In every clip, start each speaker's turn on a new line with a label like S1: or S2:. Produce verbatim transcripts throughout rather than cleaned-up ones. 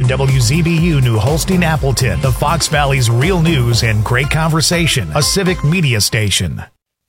S1: W Z B U New Holstein Appleton, the Fox Valley's real news and great conversation, a civic media station.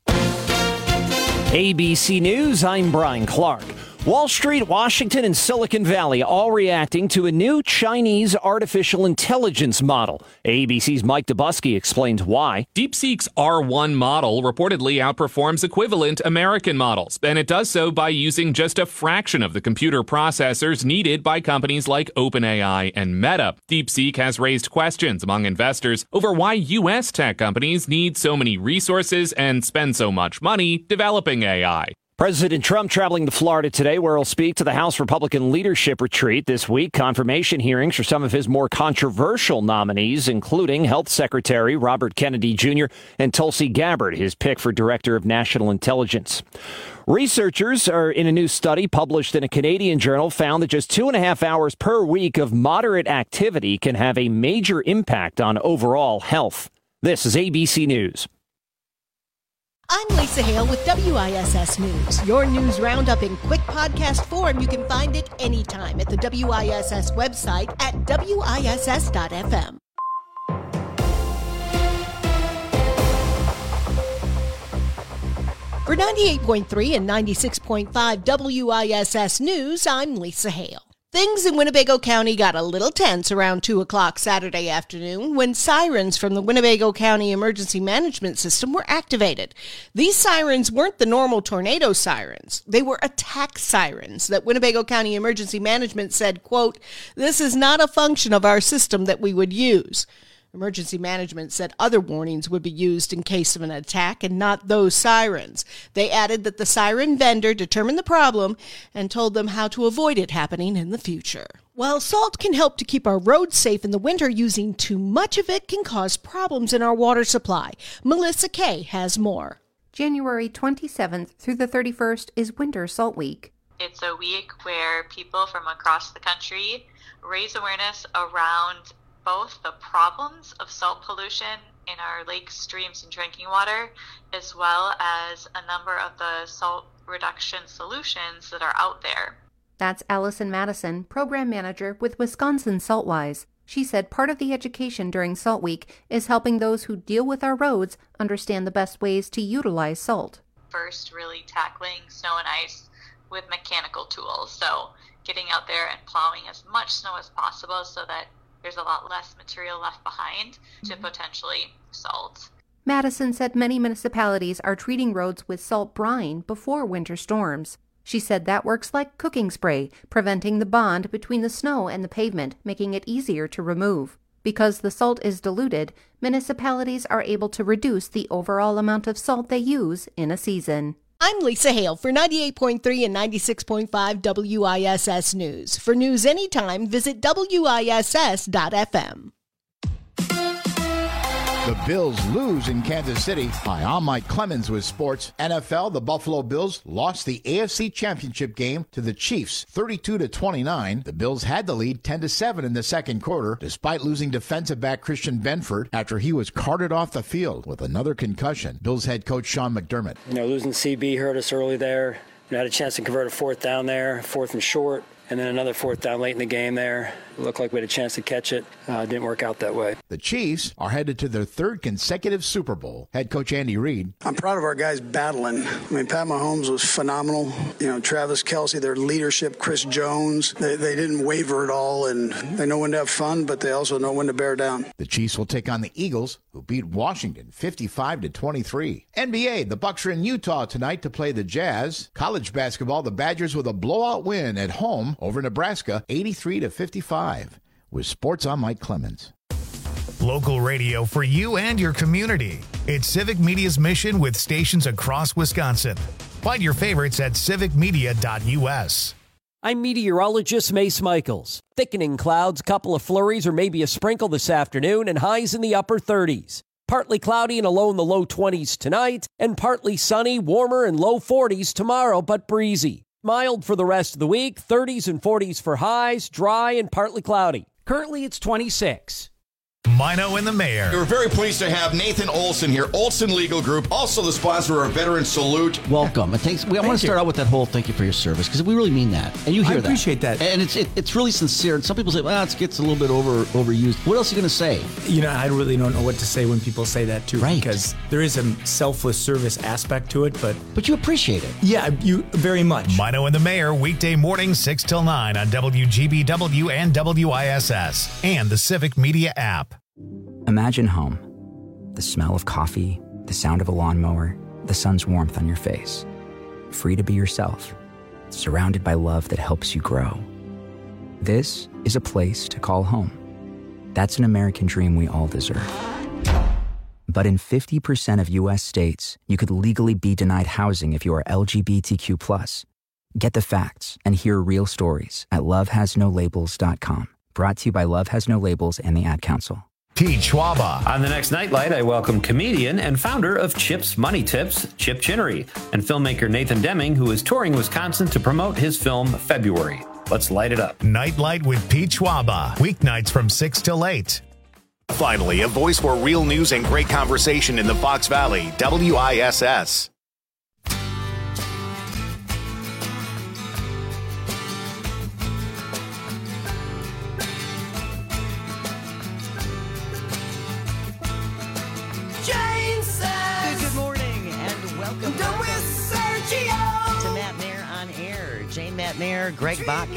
S2: A B C News, I'm Brian Clark. Wall Street, Washington, and Silicon Valley all reacting to a new Chinese artificial intelligence model. A B C's Mike Dubusky explains why.
S3: DeepSeek's R one model reportedly outperforms equivalent American models, and it does so by using just a fraction of the computer processors needed by companies like OpenAI and Meta. DeepSeek has raised questions among investors over why U S tech companies need so many resources and spend so much money developing A I.
S2: President Trump traveling to Florida today, where he'll speak to the House Republican leadership retreat this week. Confirmation hearings for some of his more controversial nominees, including Health Secretary Robert Kennedy Junior and Tulsi Gabbard, his pick for Director of National Intelligence. Researchers are in a new study published in a Canadian journal found that just two and a half hours per week of moderate activity can have a major impact on overall health. This is A B C News.
S4: I'm Lisa Hale with W I S S News. Your news roundup in quick podcast form. You can find it anytime at the W I S S website at W I S S dot F M. For ninety-eight point three and ninety-six point five W I S S News, I'm Lisa Hale. Things in Winnebago County got a little tense around two o'clock Saturday afternoon when sirens from the Winnebago County Emergency Management System were activated. These sirens weren't the normal tornado sirens. They were attack sirens that Winnebago County Emergency Management said, quote, "This is not a function of our system that we would use." Emergency Management said other warnings would be used in case of an attack and not those sirens. They added that the siren vendor determined the problem and told them how to avoid it happening in the future. While salt can help to keep our roads safe in the winter, using too much of it can cause problems in our water supply. Melissa Kay has more.
S5: January twenty-seventh through the thirty-first is Winter Salt Week.
S6: It's a week where people from across the country raise awareness around both the problems of salt pollution in our lakes, streams, and drinking water, as well as a number of the salt reduction solutions that are out there.
S5: That's Allison Madison, Program Manager with Wisconsin Saltwise. She said part of the education during Salt Week is helping those who deal with our roads understand the best ways to utilize salt.
S6: First, really tackling snow and ice with mechanical tools. So getting out there and plowing as much snow as possible so that there's a lot less material left behind to potentially salt.
S5: Madison said many municipalities are treating roads with salt brine before winter storms. She said that works like cooking spray, preventing the bond between the snow and the pavement, making it easier to remove. Because the salt is diluted, municipalities are able to reduce the overall amount of salt they use in a season.
S4: I'm Lisa Hale for ninety-eight point three and ninety-six point five W I S S News. For news anytime, visit W I S S dot F M.
S7: The Bills lose in Kansas City. Hi, I'm Mike Clemens with sports. N F L, the Buffalo Bills lost the A F C Championship game to the Chiefs, thirty-two to twenty-nine. The Bills had the lead ten to seven in the second quarter, despite losing defensive back Christian Benford after he was carted off the field with another concussion. Bills head coach Sean McDermott.
S8: You know, losing C B hurt us early there. We had a chance to convert a fourth down there, fourth and short, and then another fourth down late in the game there. It looked like we had a chance to catch it. Uh, didn't work out that way.
S7: The Chiefs are headed to their third consecutive Super Bowl. Head coach Andy Reid.
S9: I'm proud of our guys battling. I mean, Pat Mahomes was phenomenal. You know, Travis Kelce, their leadership, Chris Jones, they, they didn't waver at all, and they know when to have fun, but they also know when to bear down.
S7: The Chiefs will take on the Eagles, who beat Washington fifty-five to twenty-three. N B A, the Bucks are in Utah tonight to play the Jazz. College basketball, the Badgers with a blowout win at home over Nebraska, eighty-three to fifty-five. With sports, I'm Mike Clemens.
S1: Local radio for you and your community. It's Civic Media's mission with stations across Wisconsin. Find your favorites at civic media dot U S.
S2: I'm meteorologist Mace Michaels. Thickening clouds, couple of flurries, or maybe a sprinkle this afternoon, and highs in the upper thirties. Partly cloudy and a low in the low twenties tonight, and partly sunny, warmer, and low forties tomorrow, but breezy. Mild for the rest of the week, thirties and forties for highs, dry and partly cloudy. Currently, it's twenty-six.
S1: Mino and the Mayor.
S10: We're very pleased to have Nathan Olson here, Olson Legal Group, also the sponsor of our Veteran Salute.
S11: Welcome. And thanks. We, I want to start out with that whole thank you for your service, because we really mean that. And you hear
S12: I appreciate
S11: that.
S12: that.
S11: And it's it, it's really sincere. And some people say, well, it gets a little bit over overused. What else are you going to say?
S12: You know, I really don't know what to say when people say that, too.
S11: Right.
S12: Because there is a selfless service aspect to it, but...
S11: But you appreciate it.
S12: Yeah, you very much.
S1: Mino and the Mayor, weekday morning, six till nine on W G B W and W I S S and the Civic Media app.
S13: Imagine home. The smell of coffee, the sound of a lawnmower, the sun's warmth on your face. Free to be yourself, surrounded by love that helps you grow. This is a place to call home. That's an American dream we all deserve. But in fifty percent of U S states, you could legally be denied housing if you are L G B T Q plus. Get the facts and hear real stories at love has no labels dot com. Brought to you by Love Has No Labels and the Ad Council.
S1: Pete Schwaba.
S14: On the next Nightlight, I welcome comedian and founder of Chip's Money Tips, Chip Chinnery, and filmmaker Nathan Deming, who is touring Wisconsin to promote his film February. Let's light it up.
S1: Nightlight with Pete Schwaba. Weeknights from six till eight. Finally, a voice for real news and great conversation in the Fox Valley. W I S S.
S15: Good morning and welcome, welcome to Matt Mayer on Air. Jane Matt Mayer, Greg Bach.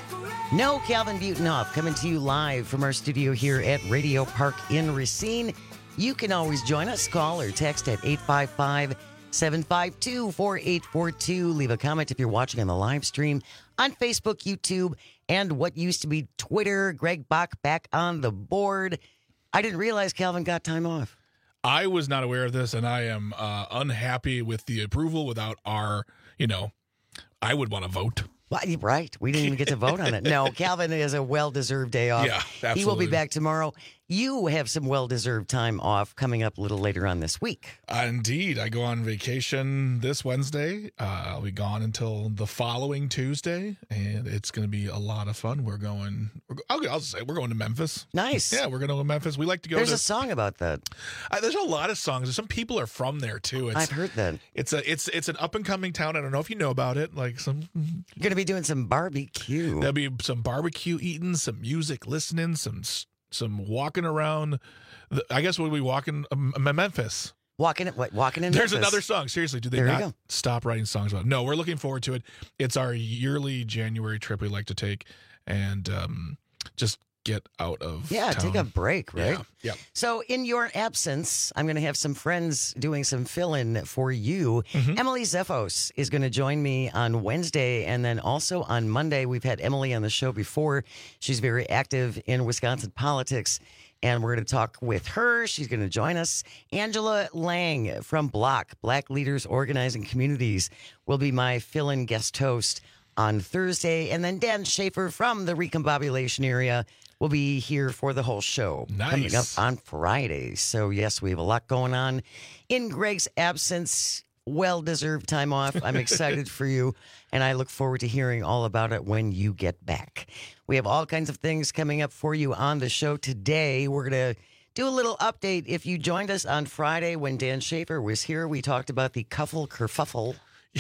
S15: No Calvin Butenhoff coming to you live from our studio here at Radio Park in Racine. You can always join us. Call or text at eight five five, seven five two, four eight four two. Leave a comment if you're watching on the live stream on Facebook, YouTube, and what used to be Twitter. Greg Bach back on the board. I didn't realize Calvin got time off.
S16: I was not aware of this, and I am uh, unhappy with the approval without our, you know, I would want to vote.
S15: Well, right. We didn't even get to vote on it. No, Calvin has a well-deserved day off.
S16: Yeah, absolutely.
S15: He will be back tomorrow. You have some well-deserved time off coming up a little later on this week.
S16: Uh, indeed. I go on vacation this Wednesday. Uh, I'll be gone until the following Tuesday, and it's going to be a lot of fun. We're going, we're, I'll, I'll say, we're going to Memphis.
S15: Nice.
S16: Yeah, we're going to go to Memphis. We like to go
S15: There's
S16: to...
S15: a song about that.
S16: Uh, there's a lot of songs. Some people are from there, too. It's,
S15: I've heard that.
S16: It's a it's it's an up-and-coming town. I don't know if you know about it. Like some...
S15: You're going to be doing some barbecue.
S16: There'll be some barbecue eating, some music listening, some... Some walking around, the, I guess we'll be walking um, Memphis.
S15: Walking, what, walking in
S16: There's
S15: Memphis.
S16: another song. Seriously, do they
S15: there
S16: not stop writing songs about it? No, we're looking forward to it. It's our yearly January trip we like to take and um, just get out of
S15: Yeah,
S16: town.
S15: take a break, right?
S16: Yeah, yeah.
S15: So in your absence, I'm going to have some friends doing some fill-in for you.
S16: Mm-hmm.
S15: Emily Zeffos is going to join me on Wednesday, and then also on Monday. We've had Emily on the show before. She's very active in Wisconsin politics, and we're going to talk with her. She's going to join us. Angela Lang from Block, Black Leaders Organizing Communities, will be my fill-in guest host on Thursday. And then Dan Schaefer from the Recombobulation area will be here for the whole show.
S16: Nice.
S15: Coming up on Friday. So, yes, we have a lot going on in Greg's absence. Well-deserved time off. I'm excited for you, and I look forward to hearing all about it when you get back. We have all kinds of things coming up for you on the show today. We're going to do a little update. If you joined us on Friday when Dan Schaefer was here, we talked about the Cuffle Kerfuffle.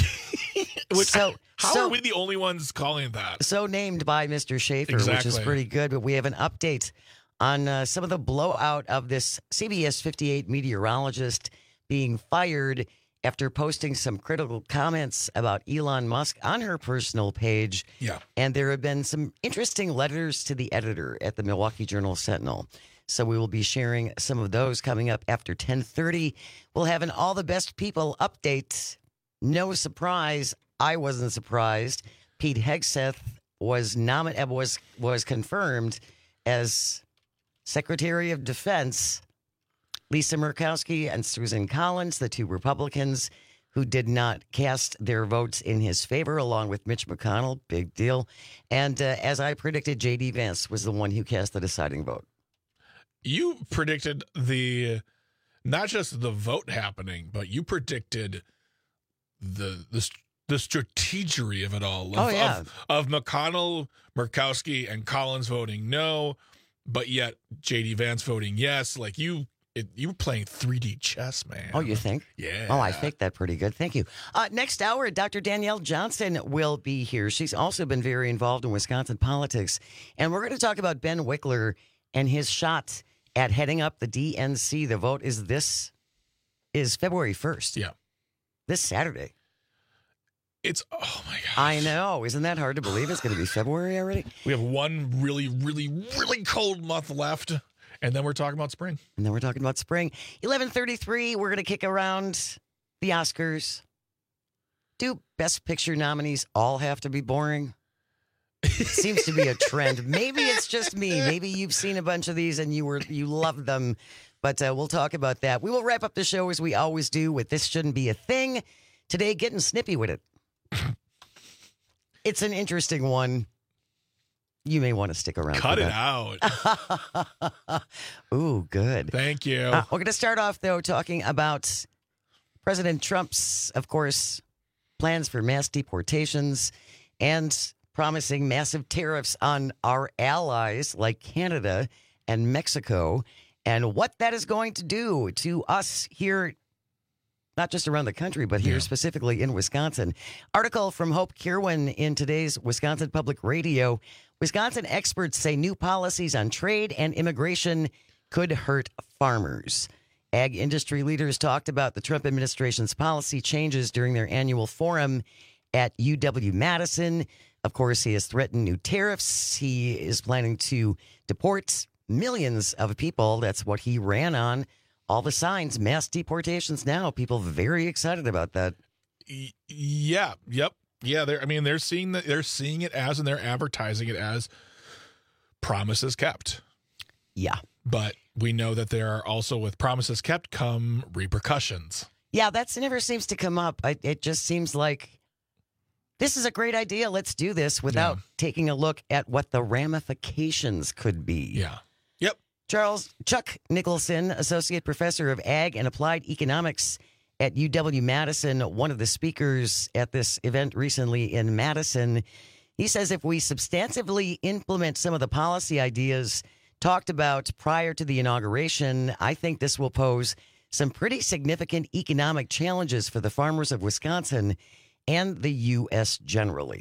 S16: Which,
S15: so,
S16: how
S15: so,
S16: are we the only ones calling that?
S15: So named by Mister Schaefer,
S16: exactly.
S15: which is pretty good. But we have an update on uh, some of the blowout of this C B S fifty-eight meteorologist being fired after posting some critical comments about Elon Musk on her personal page.
S16: Yeah.
S15: And there have been some interesting letters to the editor at the Milwaukee Journal-Sentinel. So we will be sharing some of those coming up after ten thirty. We'll have an All the Best People update. No surprise, I wasn't surprised. Pete Hegseth was nominated, was was confirmed as Secretary of Defense. Lisa Murkowski and Susan Collins, the two Republicans who did not cast their votes in his favor, along with Mitch McConnell, big deal. And uh, as I predicted, J D Vance was the one who cast the deciding vote.
S16: You predicted the not just the vote happening, but you predicted the the the strategery of it all. Of,
S15: oh, yeah.
S16: of, of McConnell, Murkowski, and Collins voting no, but yet J D Vance voting yes. Like you, it, you were playing three D chess, man.
S15: Oh, you think?
S16: Yeah.
S15: Oh, I faked that pretty good. Thank you. Uh, next hour, Doctor Danielle Johnson will be here. She's also been very involved in Wisconsin politics. And we're going to talk about Ben Wickler and his shot at heading up the D N C. The vote is this, is February first.
S16: Yeah.
S15: This Saturday.
S16: It's, oh my gosh.
S15: I know. Isn't that hard to believe? It's going to be February already?
S16: We have one really, really, really cold month left. And then we're talking about spring.
S15: And then we're talking about spring. eleven thirty-three, we're going to kick around the Oscars. Do Best Picture nominees all have to be boring? Seems to be a trend. Maybe it's just me. Maybe you've seen a bunch of these and you were you love them. But uh, we'll talk about that. We will wrap up the show as we always do with This Shouldn't Be a Thing. Today, getting snippy with it. It's an interesting one. You may want to stick around.
S16: Cut it out.
S15: Ooh, good.
S16: Thank you.
S15: Uh, we're going to start off, though, talking about President Trump's, of course, plans for mass deportations and promising massive tariffs on our allies like Canada and Mexico, and what that is going to do to us here, not just around the country, but here yeah. specifically in Wisconsin. Article from Hope Kirwan in today's Wisconsin Public Radio. Wisconsin experts say new policies on trade and immigration could hurt farmers. Ag industry leaders talked about the Trump administration's policy changes during their annual forum at U W-Madison. Of course, he has threatened new tariffs. He is planning to deport millions of people. That's what he ran on. All the signs, mass deportations now. People very excited about that.
S16: Yeah. Yep. Yeah. They're. I mean, they're seeing that. They're seeing it as, and they're advertising it as promises kept.
S15: Yeah.
S16: But we know that there are also, with promises kept, come repercussions.
S15: Yeah, that never seems to come up. I, it just seems like this is a great idea. Let's do this without
S16: Yeah.
S15: taking a look at what the ramifications could be.
S16: Yeah. Yep.
S15: Charles Chuck Nicholson, Associate Professor of Ag and Applied Economics at U W-Madison, one of the speakers at this event recently in Madison, he says if we substantively implement some of the policy ideas talked about prior to the inauguration, I think this will pose some pretty significant economic challenges for the farmers of Wisconsin and the U S generally.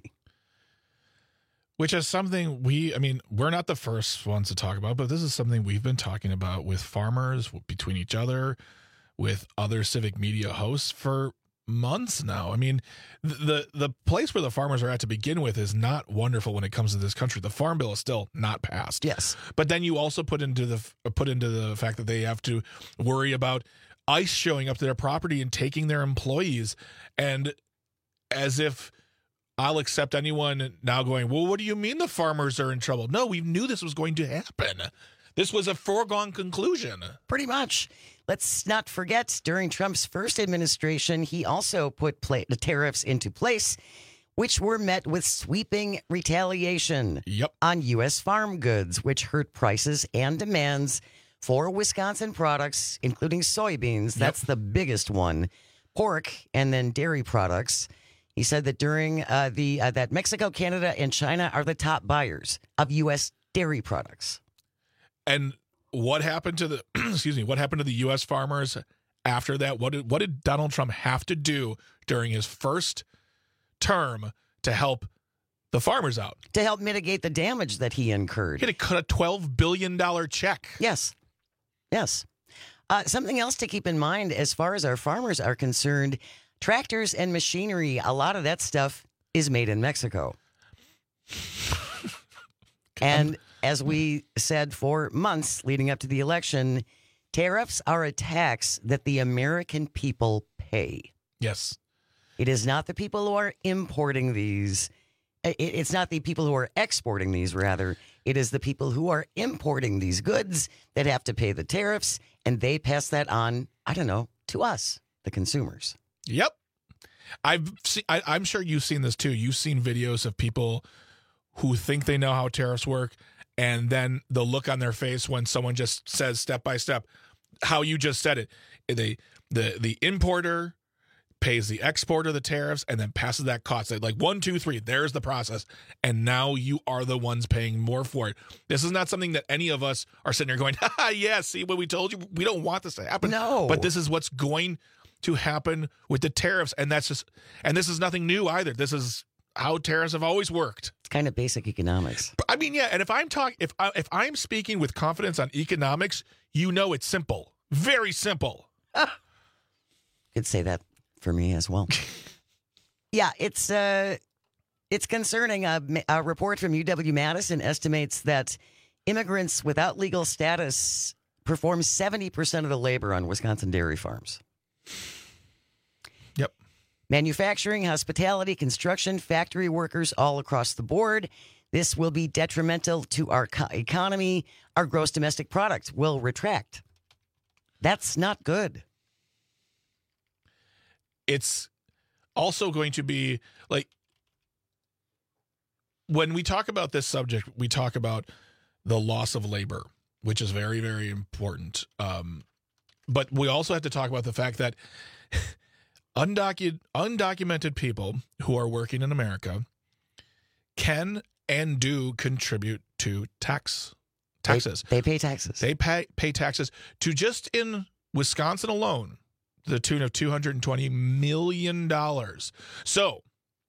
S16: Which is something we, I mean, we're not the first ones to talk about, but this is something we've been talking about with farmers, between each other, with other civic media hosts for months now. I mean, the the place where the farmers are at to begin with is not wonderful when it comes to this country. The Farm Bill is still not passed.
S15: Yes.
S16: But then you also put into the put into the fact that they have to worry about ICE showing up to their property and taking their employees, and as if I'll accept anyone now going, well, what do you mean the farmers are in trouble? No, we knew this was going to happen. This was a foregone conclusion.
S15: Pretty much. Let's not forget, during Trump's first administration, he also put pla- the tariffs into place, which were met with sweeping retaliation
S16: yep.
S15: on U S farm goods, which hurt prices and demands for Wisconsin products, including soybeans. That's yep. the biggest one. Pork, and then dairy products. He said that during uh, the uh, that Mexico, Canada, and China are the top buyers of U S dairy products.
S16: And what happened to the excuse me? What happened to the U S farmers after that? What did what did Donald Trump have to do during his first term to help the farmers out?
S15: To help mitigate the damage that he incurred.
S16: He had to cut a twelve billion dollars check.
S15: Yes. Yes. Uh, something else to keep in mind as far as our farmers are concerned, tractors and machinery, a lot of that stuff is made in Mexico. And as we said for months leading up to the election, tariffs are a tax that the American people pay.
S16: Yes.
S15: It is not the people who are importing these. It's not the people who are exporting these, rather. It is the people who are importing these goods that have to pay the tariffs, and they pass that on, I don't know, to us, the consumers.
S16: Yep. I've seen, I, I'm sure you've seen this too. You've seen videos of people who think they know how tariffs work, and then the look on their face when someone just says step by step how you just said it. They, the the importer pays the exporter the tariffs, and then passes that cost. Like one, two, three, there's the process. And now you are the ones paying more for it. This is not something that any of us are sitting there going, ha, yeah, see what we told you? We don't want this to happen.
S15: No.
S16: But this is what's going to happen with the tariffs. And that's just, and this is nothing new either. This is how tariffs have always worked.
S15: It's kind of basic economics.
S16: I mean, yeah. And if I'm talking, if I, if I'm speaking with confidence on economics, you know, it's simple, very simple.
S15: Could say that for me as well. Yeah, it's uh, it's concerning. A, a report from U W-Madison estimates that immigrants without legal status perform seventy percent of the labor on Wisconsin dairy farms.
S16: Yep.
S15: Manufacturing, hospitality, construction, factory workers all across the board. This will be detrimental to our co- economy. Our gross domestic product will retract. That's not good.
S16: It's also going to be like when we talk about this subject, we talk about the loss of labor, which is very, very important. Um, but we also have to talk about the fact that undocumented, undocumented people who are working in America can and do contribute to tax taxes.
S15: They, they pay taxes.
S16: They pay pay taxes to just in Wisconsin alone, the tune of two hundred twenty million dollars. So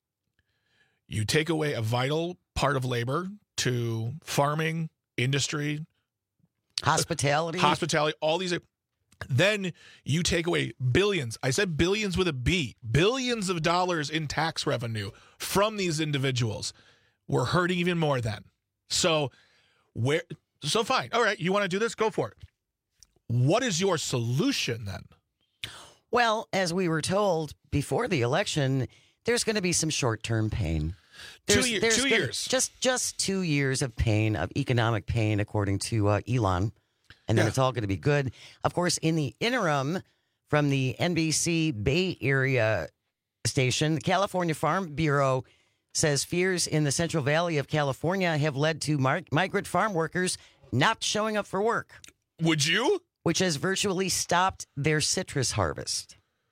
S16: you take away a vital part of labor to farming, industry,
S15: hospitality,
S16: hospitality, all these. Then you take away billions. I said billions with a B, billions of dollars in tax revenue from these individuals. We're hurting even more then. So where, so fine. All right. You want to do this? Go for it. What is your solution then?
S15: Well, as we were told before the election, there's going to be some short-term pain. There's,
S16: two year,
S15: there's
S16: two
S15: gonna,
S16: years.
S15: Just just two years of pain, of economic pain, according to uh, Elon. And then
S16: Yeah.
S15: it's all going to be good. Of course, in the interim, from the N B C Bay Area station, the California Farm Bureau says fears in the Central Valley of California have led to mar- migrant farm workers not showing up for work.
S16: Would you?
S15: Which has virtually stopped their citrus harvest.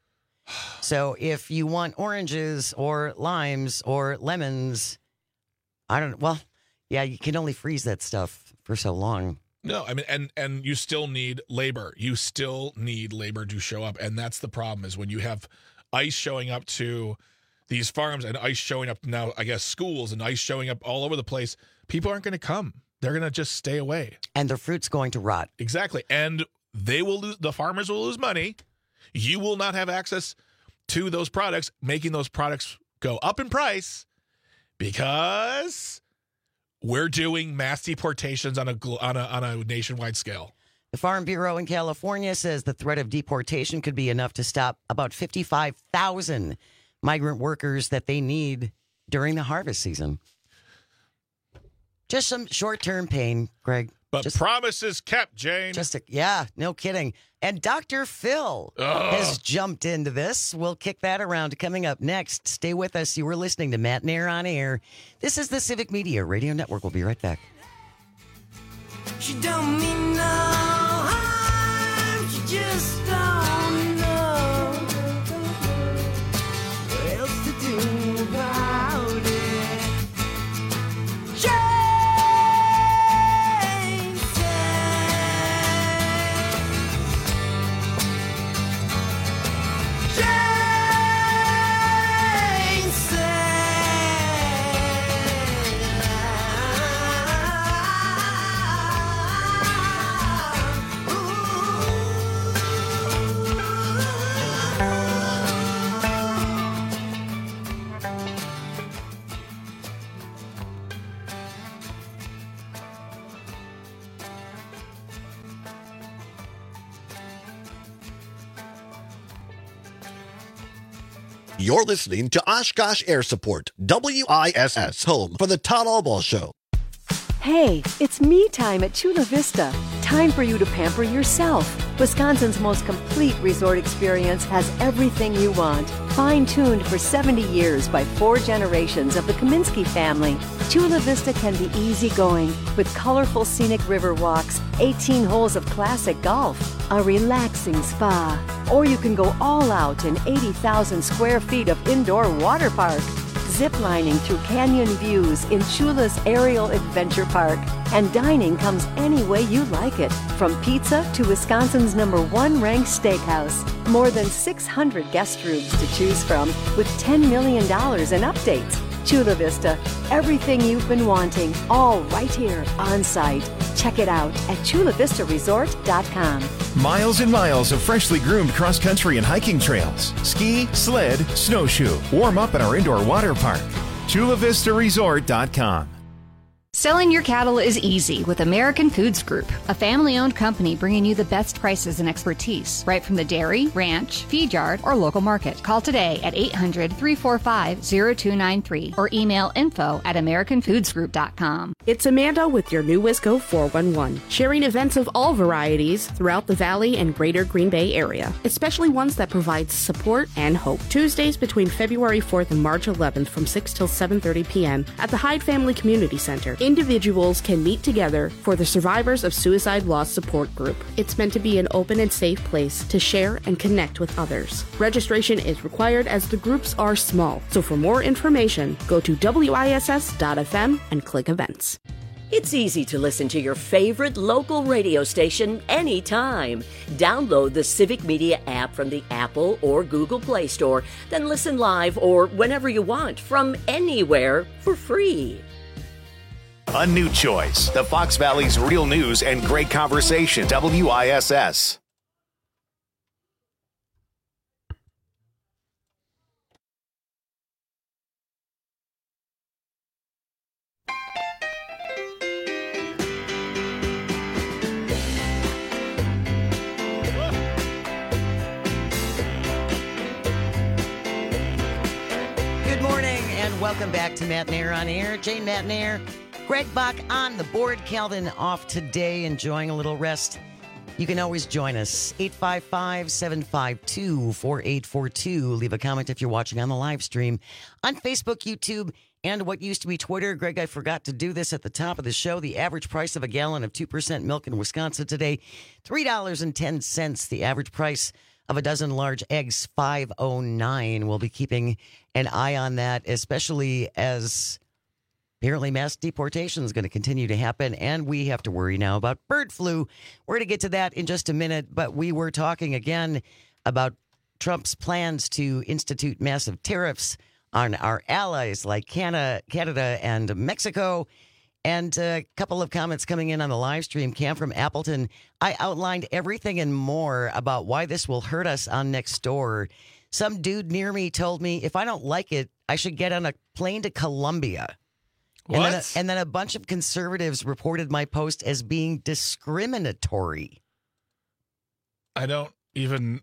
S15: So if you want oranges or limes or lemons, I don't know. Well, yeah, you can only freeze that stuff for so long.
S16: No, I mean, and and you still need labor. You still need labor to show up, and that's the problem. Is when you have ICE showing up to these farms and ICE showing up now, I guess schools and ICE showing up all over the place. People aren't going to come. They're going to just stay away,
S15: and their fruit's going to rot.
S16: Exactly, and they will lose. The farmers will lose money. You will not have access to those products, making those products go up in price because we're doing mass deportations on a on a on a nationwide scale.
S15: The Farm Bureau in California says the threat of deportation could be enough to stop about fifty-five thousand migrant workers that they need during the harvest season. Just some short-term pain, Greg.
S16: But
S15: just,
S16: promises kept, Jane.
S15: Just a, yeah, no kidding. And Doctor Phil
S16: Ugh.
S15: has jumped into this. We'll kick that around coming up next. Stay with us. You were listening to Matt Nair on Air. This is the Civic Media Radio Network. We'll be right back.
S17: She don't mean no harm. She just don't know what else to do about it. Jane said, Jane
S18: You're listening to Oshkosh Air Support, W I S S, home for the Todd Albaugh Show.
S19: Hey, it's me time at Chula Vista. time for you to pamper yourself. Wisconsin's most complete resort experience has everything you want. Fine-tuned for seventy years by four generations of the Kaminsky family, Chula Vista can be easygoing with colorful scenic river walks, eighteen holes of classic golf, a relaxing spa, or you can go all out in eighty thousand square feet of indoor water park. Ziplining through canyon views in Chula's Aerial Adventure Park. And dining comes any way you like it, from pizza to Wisconsin's number one ranked steakhouse. More than six hundred guest rooms to choose from with ten million dollars in updates. Chula Vista, everything you've been wanting, all right here on site. Check it out at chula vista resort dot com.
S20: Miles and miles of freshly groomed cross-country and hiking trails. Ski, sled, snowshoe. Warm up at our indoor water park. chula vista resort dot com.
S21: Selling your cattle is easy with American Foods Group, a family-owned company bringing you the best prices and expertise, right from the dairy, ranch, feed yard, or local market. Call today at eight hundred, three four five, zero two nine three or email info at american foods group dot com.
S22: It's Amanda with your new Wisco four one one, sharing events of all varieties throughout the Valley and greater Green Bay area, especially ones that provide support and hope. Tuesdays between February fourth and March eleventh from six till seven thirty p.m. at the Hyde Family Community Center. Individuals can meet together for the Survivors of Suicide Loss Support Group. It's meant to be an open and safe place to share and connect with others. Registration is required as the groups are small. So for more information, go to W I S S dot F M and click events.
S23: It's easy to listen to your favorite local radio station anytime. Download the Civic Media app from the Apple or Google Play Store, then listen live or whenever you want from anywhere for free.
S1: A new choice. The Fox Valley's real news and great conversation. W I S S.
S15: Good morning and welcome back to Matt Nair on Air. Jane Matt Nair. Greg Bach on the board. Calvin off today, enjoying a little rest. You can always join us. eight five five, seven five two, four eight four two. Leave a comment if you're watching on the live stream on Facebook, YouTube, and what used to be Twitter. Greg, I forgot to do this at the top of the show. The average price of a gallon of two percent milk in Wisconsin today, three dollars and ten cents. The average price of a dozen large eggs, five oh nine. We'll be keeping an eye on that, especially as apparently mass deportation is going to continue to happen, and we have to worry now about bird flu. We're going to get to that in just a minute, but we were talking again about Trump's plans to institute massive tariffs on our allies like Canada, Canada and Mexico. And a couple of comments coming in on the live stream. Cam from Appleton, I outlined everything and more about why this will hurt us on Nextdoor. Some dude near me told me if I don't like it, I should get on a plane to Colombia.
S16: What?
S15: And then, a, and then a bunch of conservatives reported my post as being discriminatory.
S16: I don't even...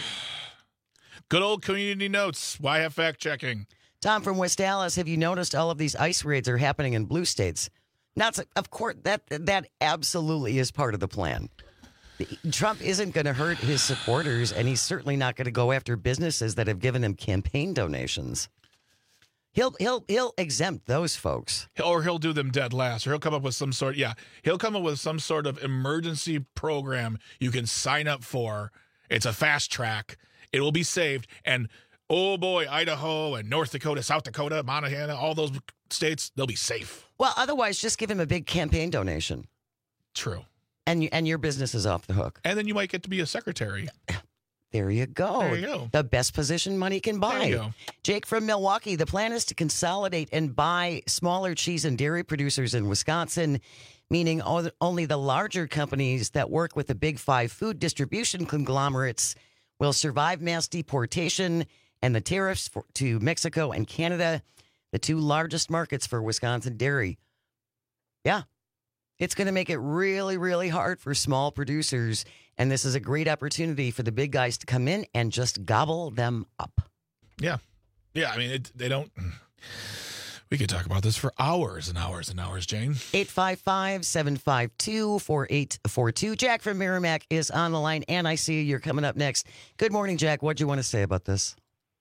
S16: Good old community notes. Why have fact checking?
S15: Tom from West Dallas, have you noticed all of these ICE raids are happening in blue states? Not, of course, that that absolutely is part of the plan. Trump isn't going to hurt his supporters, and he's certainly not going to go after businesses that have given him campaign donations. He'll he'll he'll exempt those folks,
S16: or he'll do them dead last, or he'll come up with some sort. Yeah, he'll come up with some sort of emergency program you can sign up for. It's a fast track. It will be saved, and oh boy, Idaho and North Dakota, South Dakota, Montana, all those states, they'll be safe.
S15: Well, otherwise, just give him a big campaign donation.
S16: True,
S15: and you, and your business is off the hook.
S16: And then you might get to be a secretary.
S15: There you go.
S16: There you go.
S15: The best position money can buy.
S16: There you go.
S15: Jake from Milwaukee, the plan is to consolidate and buy smaller cheese and dairy producers in Wisconsin, meaning only the larger companies that work with the big five food distribution conglomerates will survive mass deportation and the tariffs for, to Mexico and Canada, the two largest markets for Wisconsin dairy. Yeah. It's going to make it really, really hard for small producers, and this is a great opportunity for the big guys to come in and just gobble them up.
S16: Yeah. Yeah, I mean, it, they don't... We could talk about this for hours and hours and hours, Jane.
S15: eight five five, seven five two, four eight four two. Jack from Merrimack is on the line, and I see you're coming up next. Good morning, Jack. What do you want to say about this?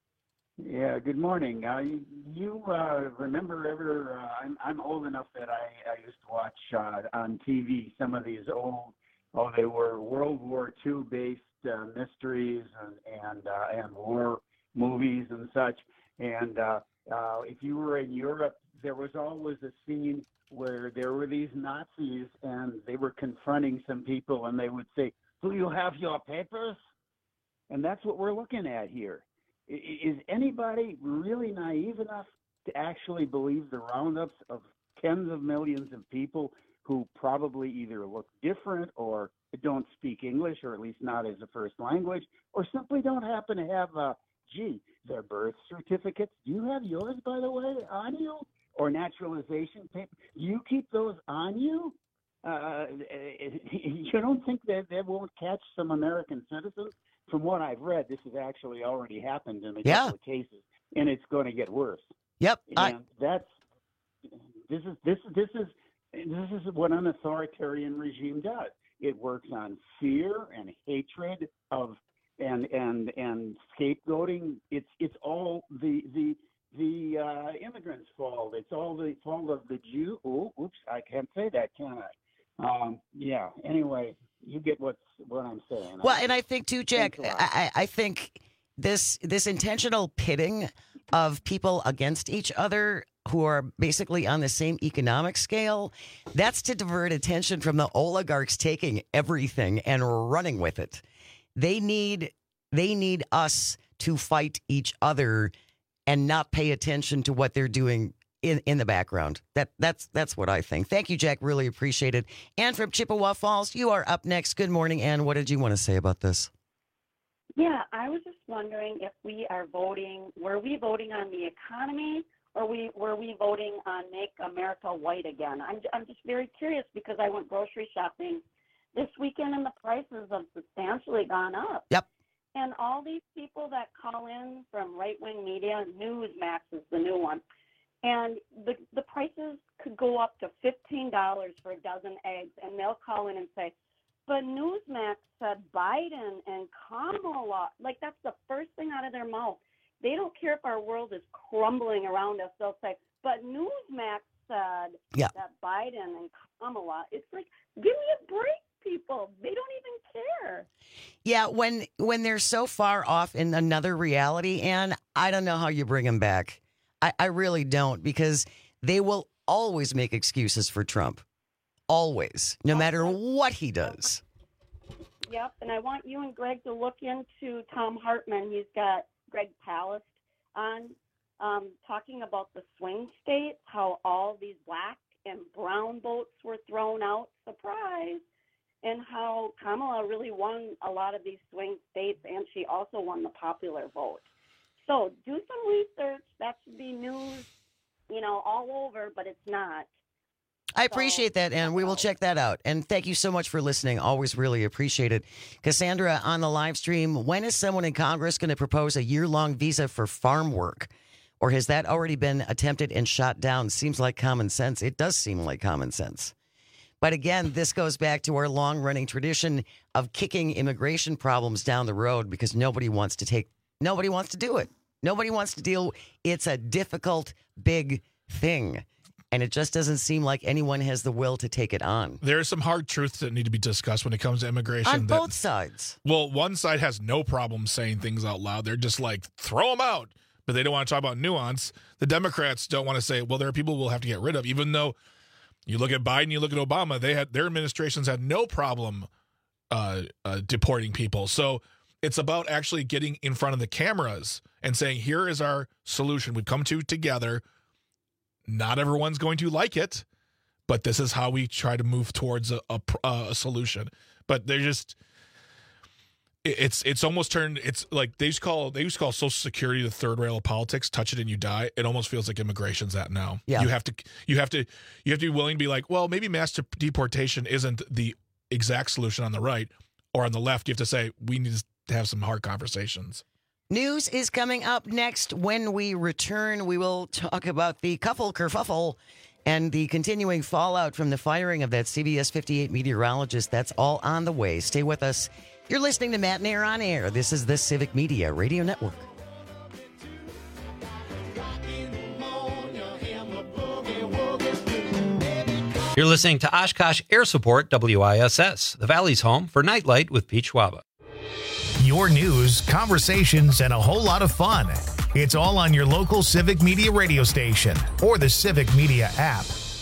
S3: Yeah, good morning. Uh, you you uh, remember ever, uh, I'm, I'm old enough that I, I used to watch uh, on T V some of these old, oh, they were World War Two based uh, mysteries and and, uh, and war movies and such. And uh, uh, if you were in Europe, there was always a scene where there were these Nazis and they were confronting some people and they would say, "Do you have your papers?" And that's what we're looking at here. Is anybody really naive enough to actually believe the roundups of tens of millions of people who probably either look different or don't speak English, or at least not as a first language, or simply don't happen to have, uh, gee, their birth certificates? Do you have yours, by the way, on you? Or naturalization paper? Do you keep those on you? Uh, you don't think that they won't catch some American citizens? From what I've read, this has actually already happened in a
S15: Yeah.
S3: couple of cases, and it's going to get worse.
S15: Yep.
S3: And
S15: I-
S3: that's this is this this is this is what an authoritarian regime does. It works on fear and hatred of and and and scapegoating. It's it's all the the the uh, immigrants' fault. It's all the fault of the Jew. Oh, oops, I can't say that, can I? Um, yeah. Anyway, you get what's what I'm saying.
S15: Well, and I think too, Jack.
S3: Thanks a lot.
S15: I, I think this this intentional pitting of people against each other who are basically on the same economic scale, that's to divert attention from the oligarchs taking everything and running with it. They need they need us to fight each other and not pay attention to what they're doing in, in the background. That that's that's what I think. Thank you, Jack. Really appreciate it. Ann from Chippewa Falls, you are up next. Good morning, Ann. What did you want to say about this?
S5: Yeah, I was just wondering if we are voting, were we voting on the economy, or we were we voting on Make America White Again? I'm, I'm just very curious because I went grocery shopping this weekend and the prices have substantially gone up.
S15: Yep.
S5: And all these people that call in from right-wing media, Newsmax is the new one, and the the prices could go up to fifteen dollars for a dozen eggs, and they'll call in and say, but Newsmax said Biden and Kamala, like that's the first thing out of their mouth. They don't care if our world is crumbling around us. They'll say, but Newsmax said
S15: yeah.
S5: that Biden and Kamala. It's like, give me a break, people. They don't even care.
S15: Yeah, when when they're so far off in another reality, Ann, I don't know how you bring them back. I, I really don't, because they will always make excuses for Trump. Always, no matter what he does.
S5: Yep, and I want you and Greg to look into Tom Hartman. He's got Greg Palast on um, talking about the swing states, how all these black and brown votes were thrown out, surprise, and how Kamala really won a lot of these swing states, and she also won the popular vote. So do some research. That should be news, you know, all over, but it's not.
S15: I appreciate that, and we will check that out. And thank you so much for listening. Always really appreciate it. Cassandra on the live stream, when is someone in Congress going to propose a year-long visa for farm work? Or has that already been attempted and shot down? Seems like common sense. It does seem like common sense. But again, this goes back to our long-running tradition of kicking immigration problems down the road because nobody wants to take, nobody wants to do it. Nobody wants to deal. It's a difficult, big thing. And it just doesn't seem like anyone has the will to take it on.
S16: There are some hard truths that need to be discussed when it comes to immigration.
S15: On
S16: that,
S15: both sides.
S16: Well, one side has no problem saying things out loud. They're just like, throw them out. But they don't want to talk about nuance. The Democrats don't want to say, well, there are people we'll have to get rid of. Even though you look at Biden, you look at Obama, they had their administrations had no problem uh, uh, deporting people. So it's about actually getting in front of the cameras and saying, here is our solution we've come to together. Not everyone's going to like it, but this is how we try to move towards a, a, a solution. But they're just, it's it's almost turned, it's like they used to call, they used to call Social Security the third rail of politics, touch it and you die. It almost feels like immigration's that now.
S15: Yeah.
S16: You have to, you have to, you have to be willing to be like, well, maybe mass deportation isn't the exact solution on the right or on the left. You have to say, we need to have some hard conversations.
S15: News is coming up next. When we return, we will talk about the Kuffel kerfuffle and the continuing fallout from the firing of that C B S fifty-eight meteorologist. That's all on the way. Stay with us. You're listening to Matt and Air on Air. This is the Civic Media Radio Network.
S14: You're listening to Oshkosh Air Support, W I S S, the Valley's home for Nightlight with Pete Schwaba.
S1: Your news, conversations, and a whole lot of fun. It's all on your local Civic Media radio station or the Civic Media app.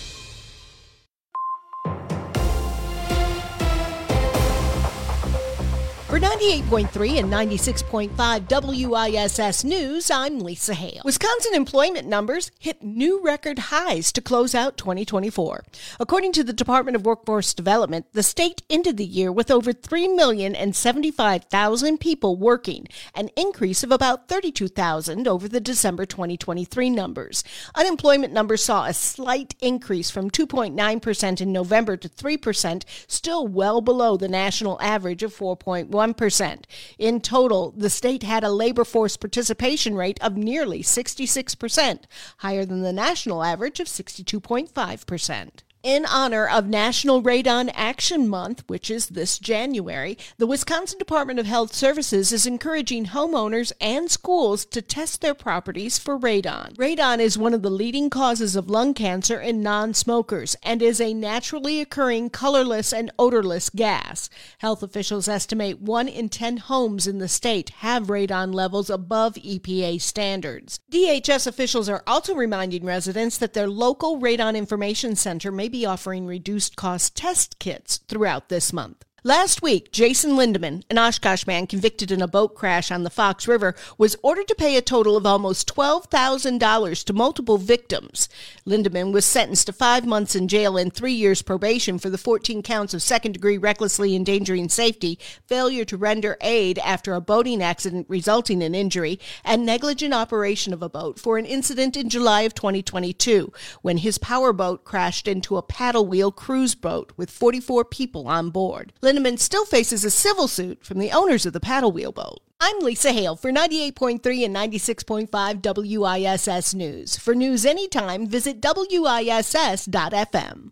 S4: For ninety-eight point three and ninety-six point five W I S S News, I'm Lisa Hale. Wisconsin employment numbers hit new record highs to close out twenty twenty-four. According to the Department of Workforce Development, the state ended the year with over three million seventy-five thousand people working, an increase of about thirty-two thousand over the December twenty twenty-three numbers. Unemployment numbers saw a slight increase from two point nine percent in November to three percent, still well below the national average of four point one percent. In total, the state had a labor force participation rate of nearly sixty-six percent, higher than the national average of sixty-two point five percent. In honor of National Radon Action Month, which is this January, the Wisconsin Department of Health Services is encouraging homeowners and schools to test their properties for radon. Radon is one of the leading causes of lung cancer in non-smokers and is a naturally occurring colorless and odorless gas. Health officials estimate one in ten homes in the state have radon levels above E P A standards. D H S officials are also reminding residents that their local Radon Information Center may be offering reduced cost test kits throughout this month. Last week, Jason Lindeman, an Oshkosh man convicted in a boat crash on the Fox River, was ordered to pay a total of almost twelve thousand dollars to multiple victims. Lindeman was sentenced to five months in jail and three years probation for the fourteen counts of second-degree recklessly endangering safety, failure to render aid after a boating accident resulting in injury, and negligent operation of a boat for an incident in July of twenty twenty-two, when his powerboat crashed into a paddle wheel cruise boat with forty-four people on board. Lindeman still faces a civil suit from the owners of the paddle wheel boat. I'm Lisa Hale for ninety-eight point three and ninety-six point five W I S S News. For news anytime, visit W I S S dot F M.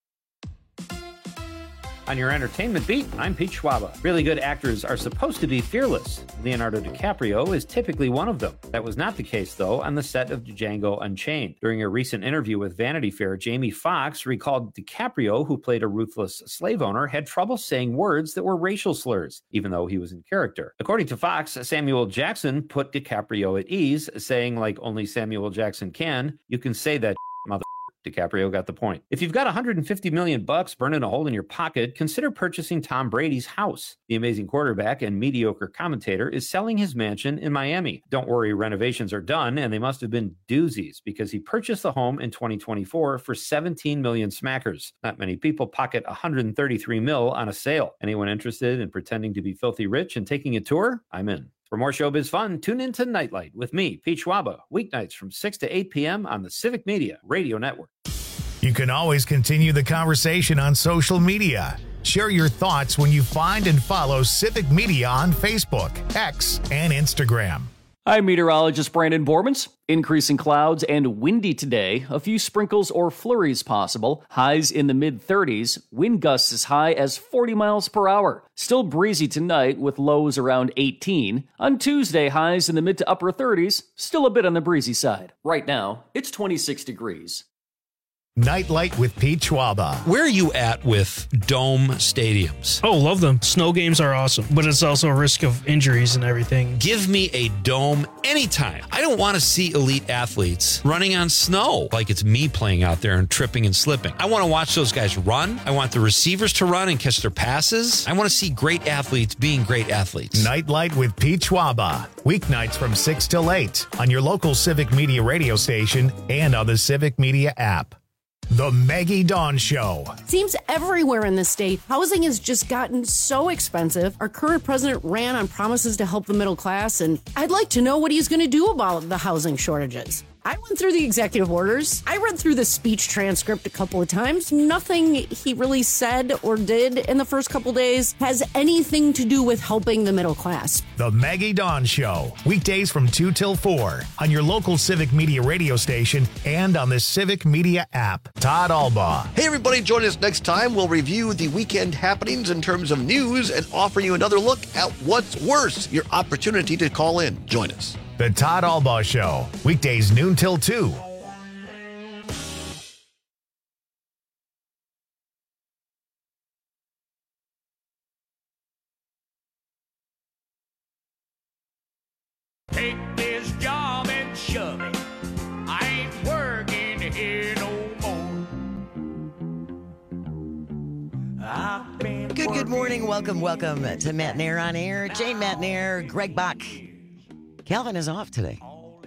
S14: On your entertainment beat, I'm Pete Schwaba. Really good actors are supposed to be fearless. Leonardo DiCaprio is typically one of them. That was not the case, though, on the set of Django Unchained. During a recent interview with Vanity Fair, Jamie Foxx recalled DiCaprio, who played a ruthless slave owner, had trouble saying words that were racial slurs, even though he was in character. According to Fox, Samuel Jackson put DiCaprio at ease, saying, like only Samuel Jackson can, "You can say that, mother." DiCaprio got the point. If you've got one hundred fifty million bucks burning a hole in your pocket, consider purchasing Tom Brady's house. The amazing quarterback and mediocre commentator is selling his mansion in Miami. Don't worry, renovations are done, and they must have been doozies because he purchased the home in twenty twenty-four for seventeen million smackers. Not many people pocket one hundred thirty-three mil on a sale. Anyone interested in pretending to be filthy rich and taking a tour? I'm in. For more showbiz fun, tune in to Nightlight with me, Pete Schwaba, weeknights from six to eight p.m. on the Civic Media Radio Network.
S1: You can always continue the conversation on social media. Share your thoughts when you find and follow Civic Media on Facebook, X, and Instagram.
S6: I'm meteorologist Brandon Bormans. Increasing clouds and windy today. A few sprinkles or flurries possible. Highs in the mid thirties. Wind gusts as high as forty miles per hour. Still breezy tonight with lows around eighteen. On Tuesday, highs in the mid to upper thirties. Still a bit on the breezy side. Right now, it's twenty-six degrees.
S1: Nightlight with Pete Schwaba.
S8: Where are you at with dome stadiums?
S24: Oh, love them. Snow games are awesome, but it's also a risk of injuries and everything.
S8: Give me a dome anytime. I don't want to see elite athletes running on snow like it's me playing out there and tripping and slipping. I want to watch those guys run. I want the receivers to run and catch their passes. I want to see great athletes being great athletes.
S1: Nightlight with Pete Schwaba. Weeknights from six till eight on your local Civic Media radio station and on the Civic Media app. The Maggie Dawn Show.
S25: Seems everywhere in the state, housing has just gotten so expensive. Our current president ran on promises to help the middle class, and I'd like to know what he's going to do about the housing shortages. I went through the executive orders. I read through the speech transcript a couple of times. Nothing he really said or did in the first couple days has anything to do with helping the middle class.
S1: The Maggie Dawn Show, weekdays from two till four on your local Civic Media radio station and on the Civic Media app. Todd Albaugh.
S18: Hey, everybody, join us next time. We'll review the weekend happenings in terms of news and offer you another look at what's worse. Your opportunity to call in. Join us.
S1: The Todd Albaugh Show, weekdays noon till two.
S17: Take this job and shove it. I ain't working here no more. I've been
S15: Good, good morning. Welcome, welcome to Matt Nair on Air. Jane Matt Nair, Greg Bach. Calvin is off today.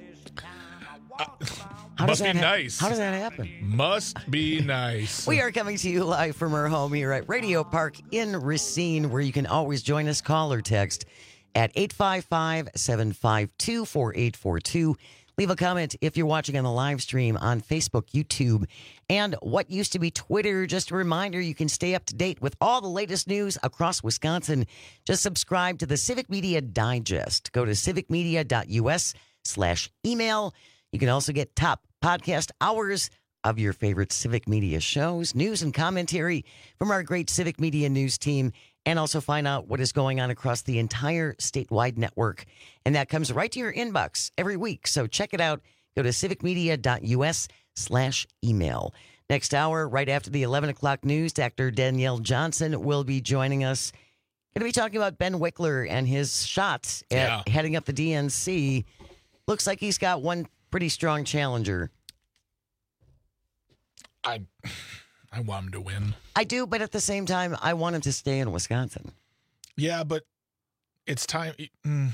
S16: How Must be ha- nice.
S15: How does that happen?
S16: Must be nice.
S15: We are coming to you live from our home here at Radio Park in Racine, where you can always join us, call or text at eight five five, seven five two, four eight four two. Leave a comment if you're watching on the live stream on Facebook, YouTube, and what used to be Twitter. Just a reminder, you can stay up to date with all the latest news across Wisconsin. Just subscribe to the Civic Media Digest. Go to civicmedia.us slash email. You can also get top podcast hours of your favorite Civic Media shows, news and commentary from our great Civic Media news team, and also find out what is going on across the entire statewide network. And that comes right to your inbox every week. So check it out. Go to civicmedia.us slash email. Next hour, right after the eleven o'clock news, Doctor Danielle Johnson will be joining us. Going to be talking about Ben Wickler and his shots at
S16: Yeah.
S15: heading up the D N C. Looks like he's got one pretty strong challenger.
S16: I I want him to win.
S15: I do, but at the same time, I want him to stay in Wisconsin.
S16: Yeah, but it's time. Mm.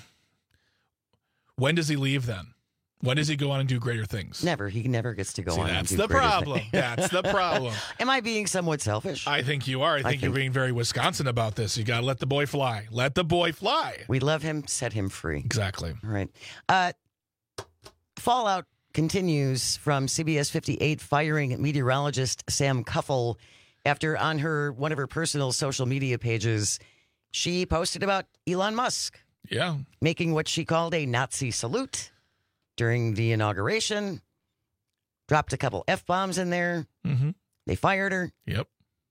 S16: When does he leave then? When does he go on and do greater things?
S15: Never. He never gets to go
S16: See,
S15: on.
S16: that's
S15: and do
S16: the
S15: greater
S16: problem.
S15: things.
S16: That's the problem.
S15: Am I being somewhat selfish?
S16: I think you are. I think,
S15: I
S16: you're
S15: think-
S16: being very Wisconsin about this. You got to let the boy fly. Let the boy fly.
S15: We love him. Set him free.
S16: Exactly.
S15: All right. Uh, fallout continues from C B S fifty-eight firing meteorologist Sam Kuffel after on her one of her personal social media pages, she posted about Elon Musk.
S16: Yeah.
S15: Making what she called a Nazi salute during the inauguration. Dropped a couple F-bombs in there.
S16: Mm-hmm.
S15: They fired her.
S16: Yep.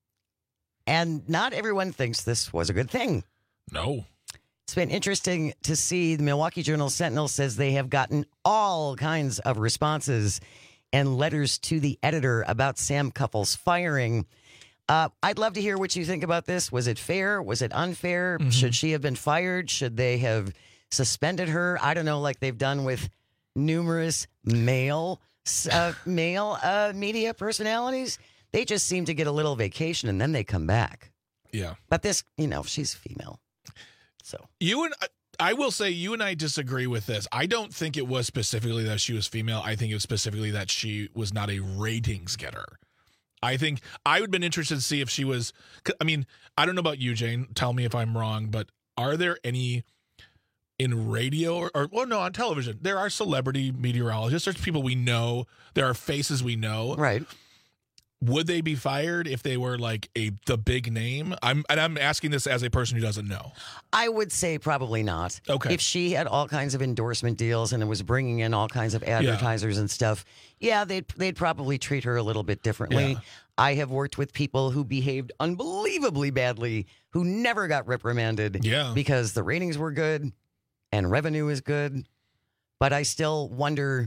S15: And not everyone thinks this was a good thing.
S16: No.
S15: It's been interesting to see. The Milwaukee Journal-Sentinel says they have gotten all kinds of responses and letters to the editor about Sam Kuffel's firing. Uh, I'd love to hear what you think about this. Was it fair? Was it unfair?
S16: Mm-hmm.
S15: Should she have been fired? Should they have suspended her? I don't know, like they've done with numerous male uh, male uh, media personalities. They just seem to get a little vacation and then they come back.
S16: Yeah.
S15: But this, you know, she's female. So
S16: You and I will say you and I disagree with this. I don't think it was specifically that she was female. I think it was specifically that she was not a ratings getter. I think I would have been interested to see if she was. I mean, I don't know about you, Jane. Tell me if I'm wrong, but are there any in radio or, or well, no, on television? There are celebrity meteorologists. There's people we know. There are faces we know.
S15: Right.
S16: Would they be fired if they were like a the big name? I'm and I'm asking this as a person who doesn't know.
S15: I would say probably not.
S16: Okay.
S15: If she had all kinds of endorsement deals and it was bringing in all kinds of advertisers and stuff, yeah, they'd they'd probably treat her a little bit differently.
S16: Yeah.
S15: I have worked with people who behaved unbelievably badly, who never got reprimanded
S16: Yeah.
S15: because the ratings were good and revenue is good. But I still wonder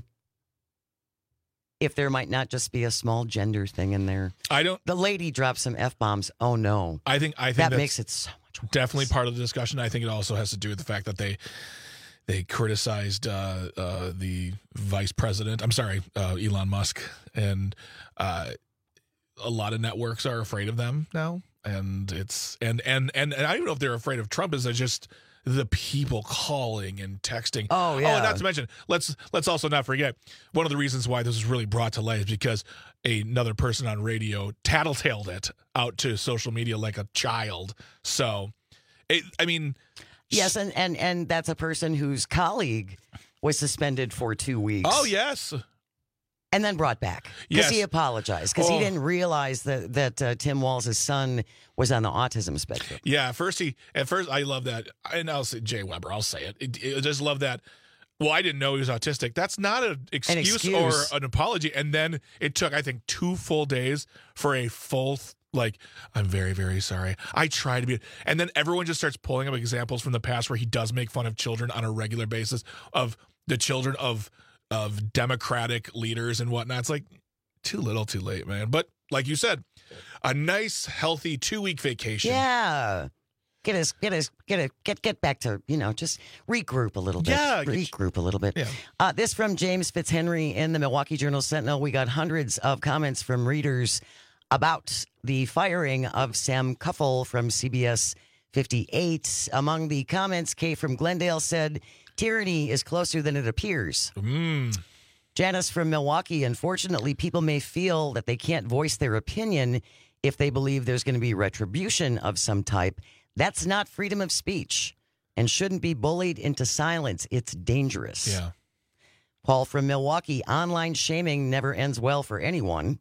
S15: if there might not just be a small gender thing in there.
S16: I don't.
S15: The lady dropped some F-bombs. Oh, no.
S16: I think I think
S15: that
S16: that's
S15: makes it so much worse.
S16: Definitely part of the discussion. I think it also has to do with the fact that they they criticized uh, uh, the vice president. I'm sorry, uh, Elon Musk, and uh, a lot of networks are afraid of them now. And it's and and and, and I don't know if they're afraid of Trump. Is they just the people calling and texting.
S15: Oh, yeah.
S16: Oh, not to mention, let's let's also not forget, one of the reasons why this was really brought to light is because another person on radio tattletaled it out to social media like a child. So, it, I mean...
S15: Yes, and, and, and that's a person whose colleague was suspended for two weeks.
S16: Oh, yes.
S15: And then brought back because
S16: Yes.
S15: he apologized because
S16: Oh.
S15: he didn't realize that that uh, Tim Walz' son was on the autism spectrum.
S16: Yeah, first he at first I love that, and I'll say Jay Weber. I'll say it. it, it I just love that. Well, I didn't know he was autistic. That's not an excuse,
S15: excuse.
S16: or an apology. And then it took, I think, two full days for a full like, I'm very, very sorry. I try to be, and then everyone just starts pulling up examples from the past where he does make fun of children on a regular basis, of the children of of Democratic leaders and whatnot. It's like too little, too late, man. But like you said, a nice, healthy two week vacation.
S15: Yeah. Get us, get us, get it, get get back to, you know, just regroup a little bit.
S16: Yeah.
S15: Regroup a little bit.
S16: Yeah.
S15: Uh, this from James Fitzhenry in the Milwaukee Journal Sentinel. We got hundreds of comments from readers about the firing of Sam Kuffel from C B S fifty-eight. Among the comments, Kay from Glendale said, tyranny is closer than it appears.
S16: Mm.
S15: Janice from Milwaukee, unfortunately, people may feel that they can't voice their opinion if they believe there's going to be retribution of some type. That's not freedom of speech and shouldn't be bullied into silence. It's dangerous.
S16: Yeah.
S15: Paul from Milwaukee, online shaming never ends well for anyone.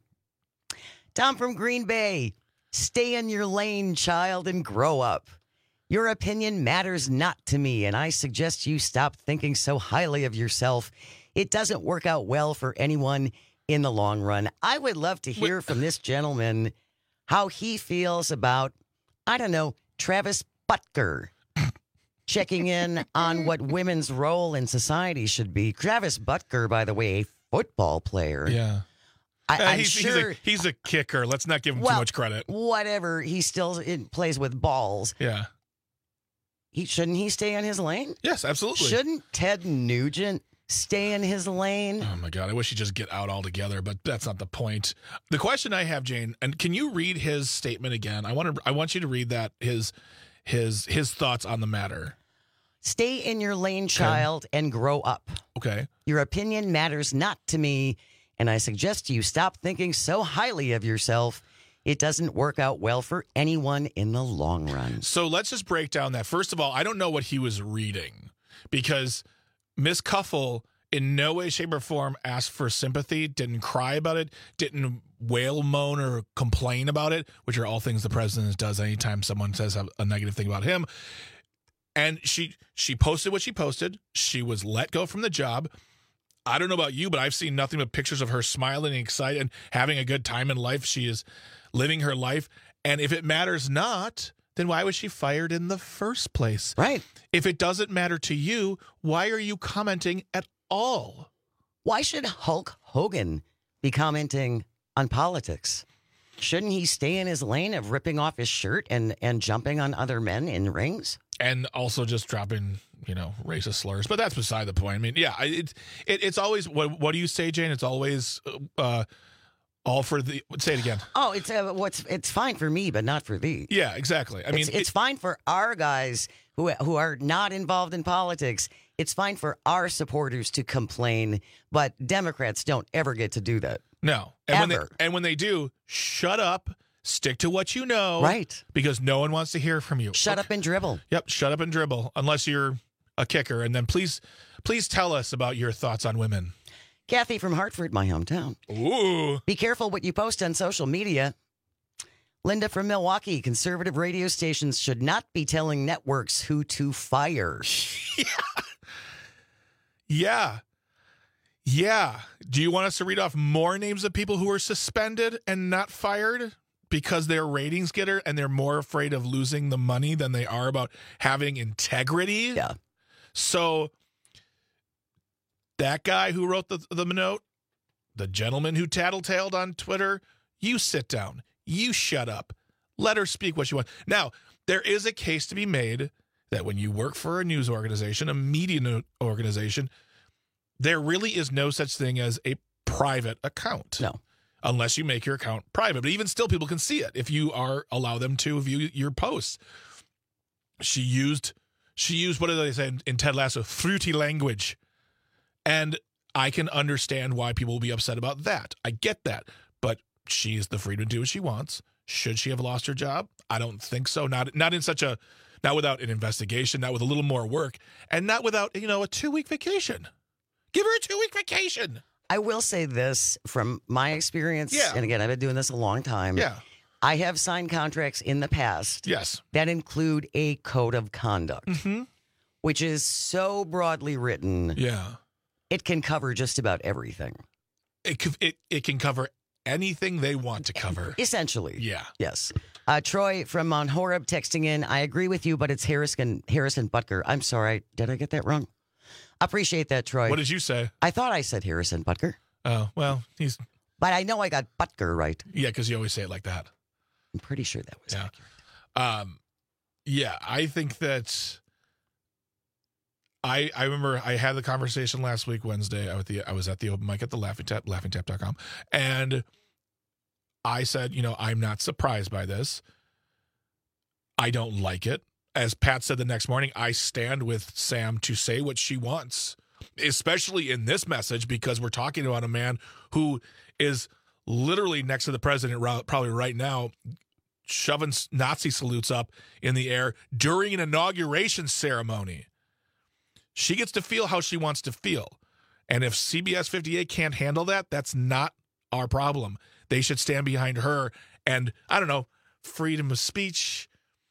S15: Tom from Green Bay, stay in your lane, child, and grow up. Your opinion matters not to me, and I suggest you stop thinking so highly of yourself. It doesn't work out well for anyone in the long run. I would love to hear from this gentleman how he feels about, I don't know, Travis Butker checking in on what women's role in society should be. Travis Butker, by the way, a football player.
S16: Yeah.
S15: I,
S16: Uh,
S15: I'm
S16: he's,
S15: sure.
S16: he's, a, he's a kicker. Let's not give him
S15: well,
S16: too much credit.
S15: Whatever. He still it plays with balls.
S16: Yeah.
S15: He shouldn't he stay in his lane?
S16: Yes, absolutely.
S15: Shouldn't Ted Nugent stay in his lane?
S16: Oh my God, I wish he'd just get out altogether, but that's not the point. The question I have, Jane, and can you read his statement again? I want to. I want you to read that his his his thoughts on the matter.
S15: Stay in your lane, child, and grow up.
S16: Okay.
S15: Your opinion matters not to me, and I suggest you stop thinking so highly of yourself. It doesn't work out well for anyone in the long run.
S16: So let's just break down that. First of all, I don't know what he was reading because Miss Kuffel in no way, shape, or form asked for sympathy, didn't cry about it, didn't wail, moan, or complain about it, which are all things the president does anytime someone says a, a negative thing about him. And she she posted what she posted. She was let go from the job. I don't know about you, but I've seen nothing but pictures of her smiling and excited and having a good time in life. She is living her life. And if it matters not, then why was she fired in the first place?
S15: Right.
S16: If it doesn't matter to you, why are you commenting at all?
S15: Why should Hulk Hogan be commenting on politics? Shouldn't he stay in his lane of ripping off his shirt and, and jumping on other men in rings?
S16: And also just dropping, you know, racist slurs. But that's beside the point. I mean, yeah, it, it, it's always, what, what do you say, Jane? It's always uh, all for the, say it again.
S15: Oh, it's uh, what's it's fine for me, but not for thee.
S16: Yeah, exactly. I mean,
S15: it's, it's
S16: it,
S15: fine for our guys who who are not involved in politics. It's fine for our supporters to complain, but Democrats don't ever get to do that.
S16: No. And
S15: Ever.
S16: when they, and when they do, shut up, stick to what you know.
S15: Right.
S16: Because no one wants to hear from you.
S15: Shut up and dribble.
S16: Yep, shut up and dribble, unless you're a kicker. And then please, please tell us about your thoughts on women.
S15: Kathy from Hartford, my hometown.
S16: Ooh.
S15: Be careful what you post on social media. Linda from Milwaukee, conservative radio stations should not be telling networks who to fire.
S16: Yeah. Yeah. Do you want us to read off more names of people who were suspended and not fired because they're ratings getter and they're more afraid of losing the money than they are about having integrity?
S15: Yeah.
S16: So that guy who wrote the, the note, the gentleman who tattletaled on Twitter, you sit down. You shut up. Let her speak what she wants. Now, there is a case to be made that when you work for a news organization, a media organization, there really is no such thing as a private account.
S15: No.
S16: Unless you make your account private. But even still, people can see it if you are allow them to view your posts. She used, she used what did they say in, in Ted Lasso? Fruity language. And I can understand why people will be upset about that. I get that. But she has the freedom to do what she wants. Should she have lost her job? I don't think so. Not not in such a, not without an investigation, not with a little more work, and not without, you know, a two-week vacation. Give her a two-week vacation.
S15: I will say this from my experience,
S16: Yeah.
S15: and again, I've been doing this a long time.
S16: Yeah.
S15: I have signed contracts in the past.
S16: Yes.
S15: That include a code of conduct,
S16: Mm-hmm.
S15: which is so broadly written.
S16: Yeah.
S15: It can cover just about everything.
S16: It, c- it, it can cover anything they want to cover.
S15: Essentially.
S16: Yeah.
S15: Yes. Uh, Troy from Mount Horeb texting in, I agree with you, but it's Harrison, Harrison Butker. I'm sorry. Did I get that wrong? Appreciate that, Troy.
S16: What did you say?
S15: I thought I said Harrison Butker.
S16: Oh, well, he's...
S15: But I know I got Butker right.
S16: Yeah, because you always say it like that.
S15: I'm pretty sure that was
S16: yeah.
S15: accurate.
S16: Um, yeah, I think that... I I remember I had the conversation last week, Wednesday. I was, the, I was at the open mic at the Laughing Tap, laughing tap dot com. And I said, you know, I'm not surprised by this. I don't like it. As Pat said the next morning, I stand with Sam to say what she wants, especially in this message, because we're talking about a man who is literally next to the president probably right now, shoving Nazi salutes up in the air during an inauguration ceremony. She gets to feel how she wants to feel. And if C B S fifty-eight can't handle that, that's not our problem. They should stand behind her and, I don't know, freedom of speech,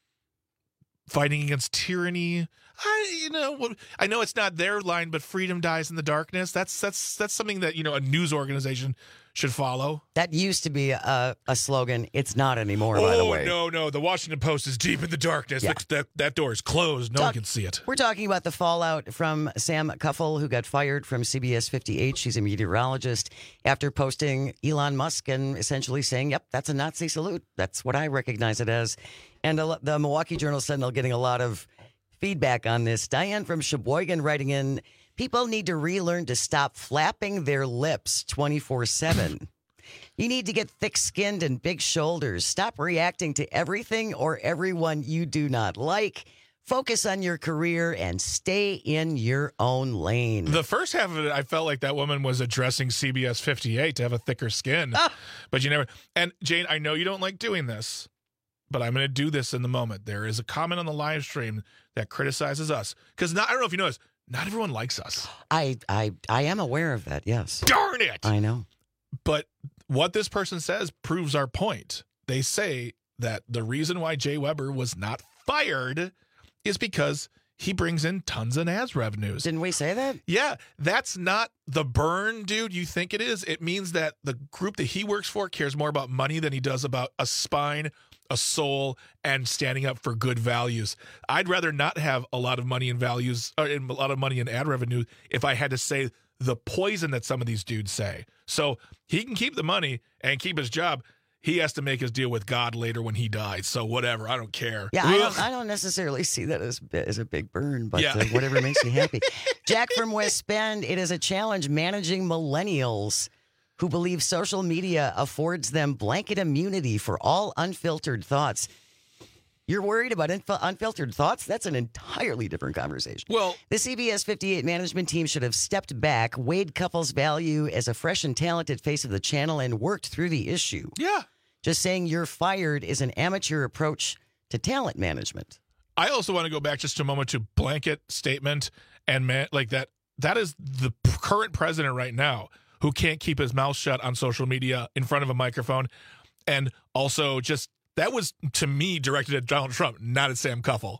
S16: fighting against tyranny. I, you know, I know it's not their line, but freedom dies in the darkness. That's that's that's something that, you know, a news organization should follow.
S15: That used to be a, a slogan. It's not anymore,
S16: oh,
S15: by the way.
S16: no, no. The Washington Post is deep in the darkness.
S15: Yeah.
S16: That, that, that door is closed. No
S15: Talk,
S16: one can see it.
S15: We're talking about the fallout from Sam Cuffle, who got fired from C B S fifty-eight. She's a meteorologist after posting Elon Musk and essentially saying, yep, that's a Nazi salute. That's what I recognize it as. And the, the Milwaukee Journal-Sentinel getting a lot of feedback on this. Diane from Sheboygan writing in, people need to relearn to stop flapping their lips twenty-four seven. You need to get thick-skinned and big shoulders. Stop reacting to everything or everyone you do not like. Focus on your career and stay in your own lane.
S16: The first half of it, I felt like that woman was addressing C B S fifty-eight to have a thicker skin.
S15: Ah.
S16: But you never... And Jane, I know you don't like doing this, but I'm going to do this in the moment. There is a comment on the live stream that criticizes us. Because I don't know if you noticed, not everyone likes us.
S15: I, I, I am aware of that, yes.
S16: Darn it!
S15: I know.
S16: But what this person says proves our point. They say that the reason why Jay Weber was not fired is because he brings in tons of ads revenues.
S15: Didn't we say that?
S16: Yeah, that's not the burn, dude, you think it is. It means that the group that he works for cares more about money than he does about a spine, a soul, and standing up for good values. I'd rather not have a lot of money in values, or a lot of money in ad revenue if I had to say the poison that some of these dudes say. So he can keep the money and keep his job. He has to make his deal with God later when he dies. So whatever, I don't care.
S15: Yeah, I don't, I don't necessarily see that as, as a big burn, but
S16: Yeah.
S15: uh, whatever makes you happy. Jack from West Bend, it is a challenge managing millennials who believe social media affords them blanket immunity for all unfiltered thoughts. You're worried about inf- unfiltered thoughts? That's an entirely different conversation.
S16: Well,
S15: the C B S fifty-eight management team should have stepped back, weighed Couples' value as a fresh and talented face of the channel, and worked through the issue.
S16: Yeah.
S15: Just saying you're fired is an amateur approach to talent management.
S16: I also want to go back just a moment to blanket statement and man, like that. That is the current president right now who can't keep his mouth shut on social media in front of a microphone. And also just that was, to me, directed at Donald Trump, not at Sam Cuffle.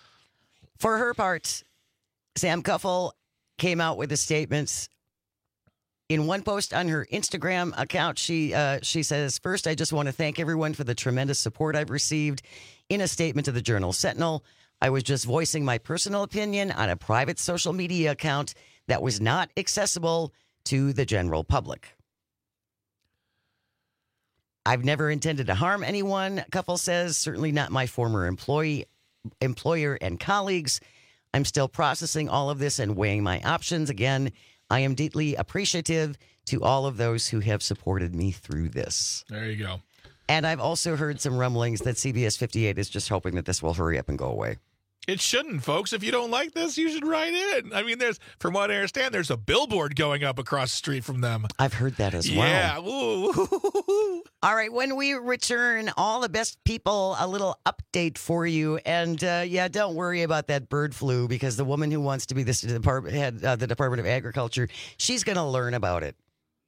S15: For her part, Sam Cuffle came out with a statement. In one post on her Instagram account, she uh, she says, first, I just want to thank everyone for the tremendous support I've received. In a statement to the Journal Sentinel, I was just voicing my personal opinion on a private social media account that was not accessible to the general public. I've never intended to harm anyone, Cuffle says, certainly not my former employee, employer and colleagues. I'm still processing all of this and weighing my options. Again, I am deeply appreciative to all of those who have supported me through this.
S16: There you go.
S15: And I've also heard some rumblings that C B S fifty-eight is just hoping that this will hurry up and go away.
S16: It shouldn't, folks. If you don't like this, you should write in. I mean, there's, from what I understand, there's a billboard going up across the street from them.
S15: I've heard that as well.
S16: Yeah. Ooh.
S15: All right. When we return, all the best people, a little update for you. And uh, yeah, don't worry about that bird flu, because the woman who wants to be the department head, uh, the Department of Agriculture, she's going to learn about it.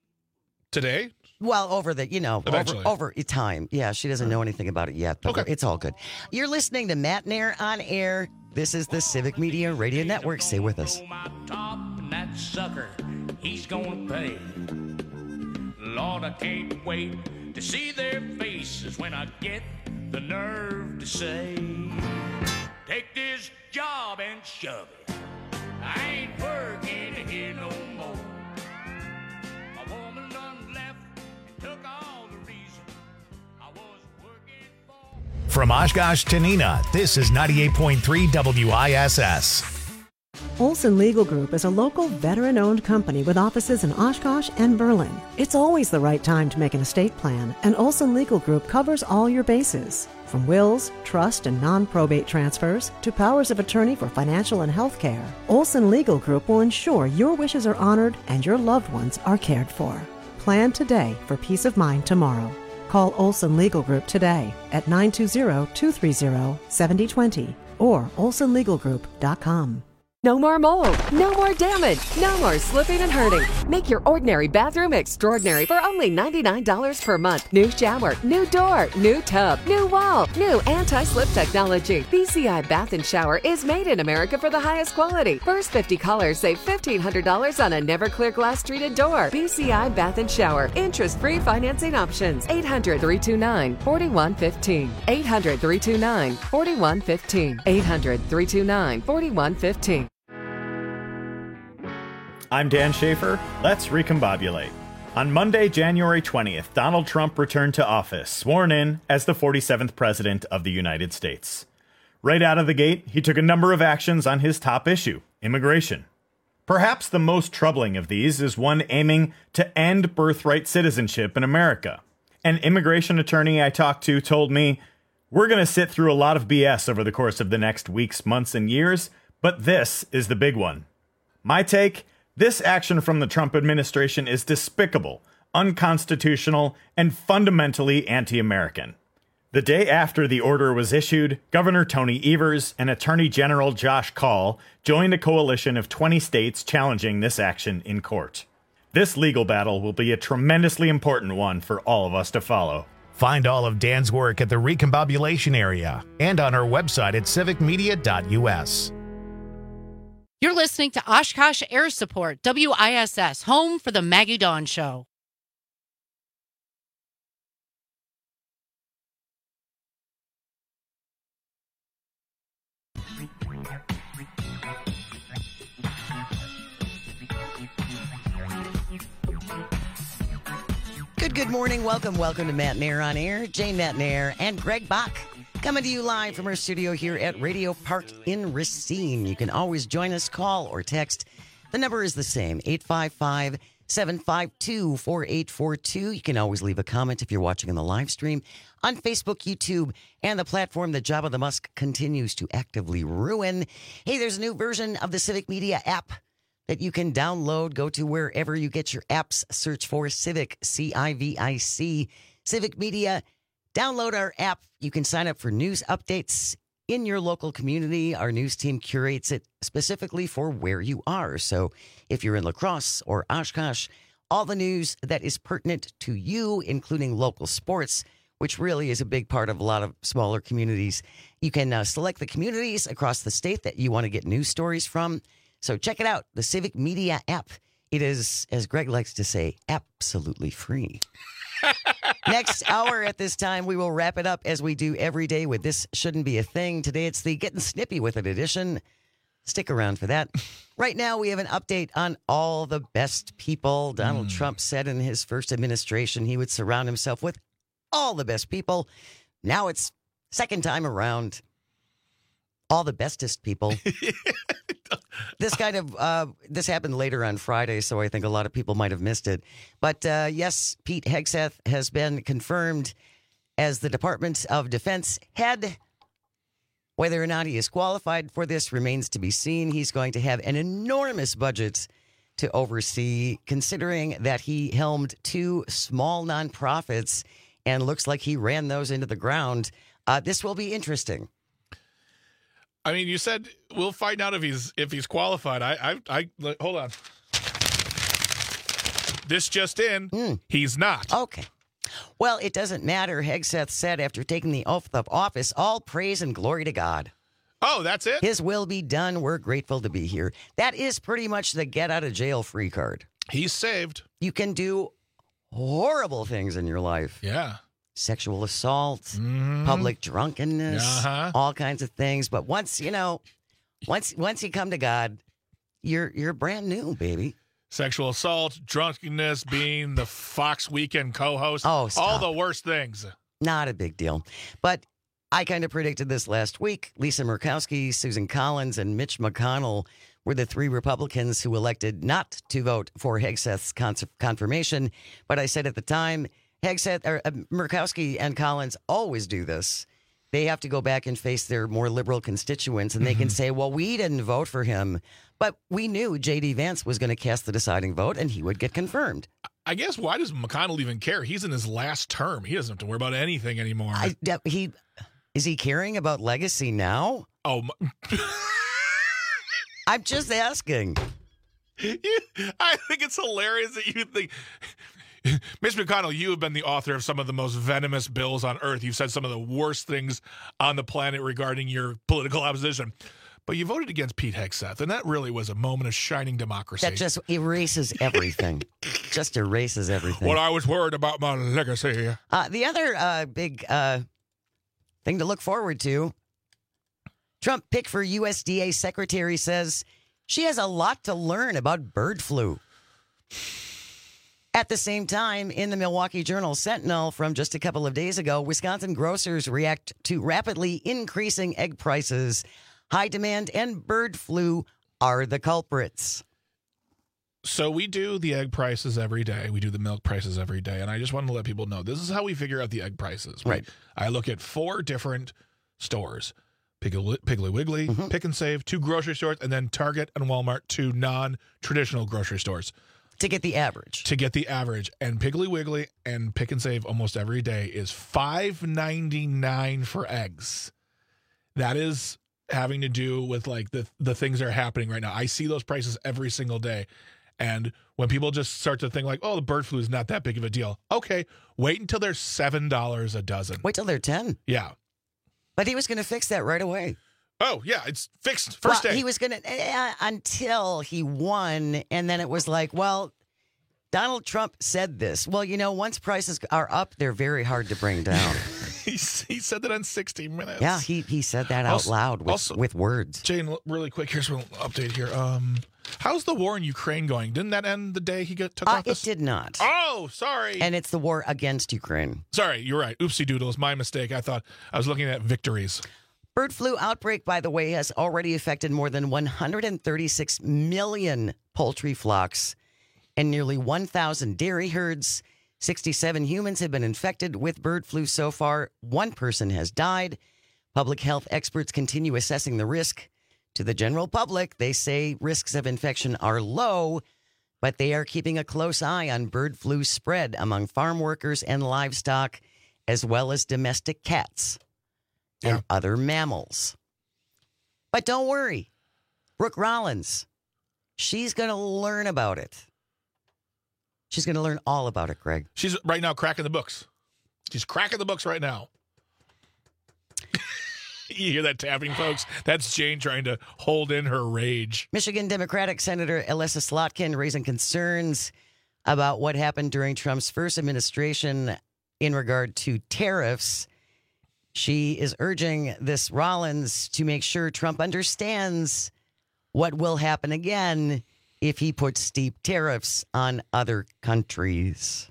S16: Today?
S15: Well, over the, you know,
S16: Eventually.
S15: over, over time. Yeah, she doesn't know anything about it yet, but
S16: Okay.
S15: it's all good. You're listening to Matt Nair on Air. This is the Civic Media Radio Network. Stay with us.
S17: Top and that sucker, he's gonna pay. Lord, I can't wait to see their faces when I get the nerve to say, take this job and shove it. I ain't working here no more. A woman done left and took all the reason I was working for.
S1: From Oshkosh to Neenah, this is ninety-eight point three W I S S.
S2: Olson Legal Group is a local veteran-owned company with offices in Oshkosh and Berlin. It's always the right time to make an estate plan, and Olson Legal Group covers all your bases. From wills, trust, and non-probate transfers to powers of attorney for financial and health care, Olson Legal Group will ensure your wishes are honored and your loved ones are cared for. Plan today for peace of mind tomorrow. Call Olson Legal Group today at nine two zero, two three zero, seven zero two zero or olson legal group dot com.
S7: No more mold, no more damage, no more slipping and hurting. Make your ordinary bathroom extraordinary for only ninety-nine dollars per month. New shower, new door, new tub, new wall, new anti-slip technology. B C I Bath and Shower is made in America for the highest quality. First fifty callers save fifteen hundred dollars on a never clear glass treated door. B C I Bath and Shower. Interest-free financing options. eight hundred, three two nine, four one one five. eight hundred, three two nine, four one one five. eight hundred, three two nine, four one one five.
S9: I'm Dan Schaefer. Let's recombobulate. On Monday, January twentieth, Donald Trump returned to office, sworn in as the forty-seventh President of the United States. Right out of the gate, he took a number of actions on his top issue, immigration. Perhaps the most troubling of these is one aiming to end birthright citizenship in America. An immigration attorney I talked to told me, "We're going to sit through a lot of B S over the course of the next weeks, months, and years, but this is the big one." My take? This action from the Trump administration is despicable, unconstitutional, and fundamentally anti-American. The day after the order was issued, Governor Tony Evers and Attorney General Josh Kaul joined a coalition of twenty states challenging this action in court. This legal battle will be a tremendously important one for all of us to follow.
S1: Find all of Dan's work at the Recombobulation Area and on our website at civic media dot U S.
S10: You're listening to Oshkosh Air Support, W I S S, home for the Maggie Dawn Show.
S15: Good, good morning. Welcome, welcome to Matt Nair on Air. Jane Matt Nair and Greg Bach coming to you live from our studio here at Radio Park in Racine. You can always join us, call or text. The number is the same, eight five five, seven five two, four eight four two. You can always leave a comment if you're watching on the live stream on Facebook, YouTube, and the platform that Jabba the Musk continues to actively ruin. Hey, there's a new version of the Civic Media app that you can download. Go to wherever you get your apps. Search for Civic, C I V I C, Civic Media. Download our app. You can sign up for news updates in your local community. Our news team curates it specifically for where you are. So if you're in La Crosse or Oshkosh, all the news that is pertinent to you, including local sports, which really is a big part of a lot of smaller communities. You can uh, select the communities across the state that you want to get news stories from. So check it out, the Civic Media app. It is, as Greg likes to say, absolutely free. Next hour at this time, we will wrap it up as we do every day with This Shouldn't Be a Thing. Today, it's the Getting Snippy with It edition. Stick around for that. Right now, we have an update on all the best people. Donald mm. Trump said in his first administration he would surround himself with all the best people. Now it's second time around. All the bestest people. This kind of, uh, this happened later on Friday, so I think a lot of people might have missed it. But uh, yes, Pete Hegseth has been confirmed as the Department of Defense head. Whether or not he is qualified for this remains to be seen. He's going to have an enormous budget to oversee, considering that he helmed two small nonprofits and looks like he ran those into the ground. Uh, this will be interesting.
S16: I mean, you said we'll find out if he's if he's qualified. I I, I hold on. this just in,
S15: mm.
S16: he's not.
S15: Okay. Well, it doesn't matter, Hegseth said after taking the oath of office, all praise and glory to God.
S16: Oh, that's it?
S15: His will be done. We're grateful to be here. That is pretty much the get out of jail free card.
S16: He's saved.
S15: You can do horrible things in your life.
S16: Yeah.
S15: Sexual assault,
S16: mm-hmm.
S15: public drunkenness,
S16: uh-huh.
S15: all kinds of things. But once, you know, once once you come to God, you're you're brand new, baby.
S16: Sexual assault, drunkenness, being the Fox Weekend co-host.
S15: Oh, stop.
S16: All the worst things.
S15: Not a big deal. But I kind of predicted this last week. Lisa Murkowski, Susan Collins, and Mitch McConnell were the three Republicans who elected not to vote for Hegseth's con- confirmation. But I said at the time, Hegseth, or, uh, Murkowski and Collins always do this. They have to go back and face their more liberal constituents, and they mm-hmm. can say, well, we didn't vote for him. But we knew J D. Vance was going to cast the deciding vote, and he would get confirmed.
S16: I guess, why does McConnell even care? He's in his last term. He doesn't have to worry about anything anymore.
S15: I, he Is he caring about legacy now?
S16: Oh, my.
S15: I'm just asking.
S16: You, I think it's hilarious that you think... Mister McConnell, you have been the author of some of the most venomous bills on earth. You've said some of the worst things on the planet regarding your political opposition. But you voted against Pete Hegseth, and that really was a moment of shining democracy.
S15: That just erases everything. just erases everything.
S16: Well, I was worried about my legacy.
S15: Uh, the other uh, big uh, thing to look forward to, Trump pick for U S D A secretary says she has a lot to learn about bird flu. At the same time, in the Milwaukee Journal Sentinel from just a couple of days ago, Wisconsin grocers react to rapidly increasing egg prices. High demand and bird flu are the culprits.
S16: So we do the egg prices every day. We do the milk prices every day. And I just wanted to let people know this is how we figure out the egg prices.
S15: Right.
S16: I look at four different stores. Piggly, Piggly Wiggly, mm-hmm. Pick and Save, two grocery stores, and then Target and Walmart, two non-traditional grocery stores.
S15: To get the average.
S16: To get the average. And Piggly Wiggly and Pick and Save almost every day is five ninety-nine for eggs. That is having to do with like the, the things that are happening right now. I see those prices every single day. And when people just start to think like, oh, the bird flu is not that big of a deal. Okay, wait until they're seven dollars a dozen.
S15: Wait till they're ten.
S16: Yeah.
S15: But he was going to fix that right away.
S16: Oh, yeah, it's fixed first
S15: well,
S16: day.
S15: He was going to, uh, until he won, and then it was like, well, Donald Trump said this. Well, you know, once prices are up, they're very hard to bring down.
S16: he, he said that on sixty minutes.
S15: Yeah, he, he said that out
S16: also,
S15: loud with,
S16: also,
S15: with words.
S16: Jane, really quick, here's an update here. Um, how's the war in Ukraine going? Didn't that end the day he got took
S15: uh,
S16: office?
S15: It did not.
S16: Oh, sorry.
S15: And it's the war against Ukraine.
S16: Sorry, you're right. Oopsie doodles, my mistake. I thought I was looking at victories.
S15: Bird flu outbreak, by the way, has already affected more than one hundred thirty-six million poultry flocks and nearly one thousand dairy herds. sixty-seven humans have been infected with bird flu so far. One person has died. Public health experts continue assessing the risk. To the general public, they say risks of infection are low, but they are keeping a close eye on bird flu spread among farm workers and livestock, as well as domestic cats and yeah. other mammals. But don't worry. Brooke Rollins, she's going to learn about it. She's going to learn all about it, Greg.
S16: She's right now cracking the books. She's cracking the books right now. You hear that tapping, folks? That's Jane trying to hold in her rage.
S15: Michigan Democratic Senator Elissa Slotkin raising concerns about what happened during Trump's first administration in regard to tariffs. She is urging this Rollins to make sure Trump understands what will happen again if he puts steep tariffs on other countries.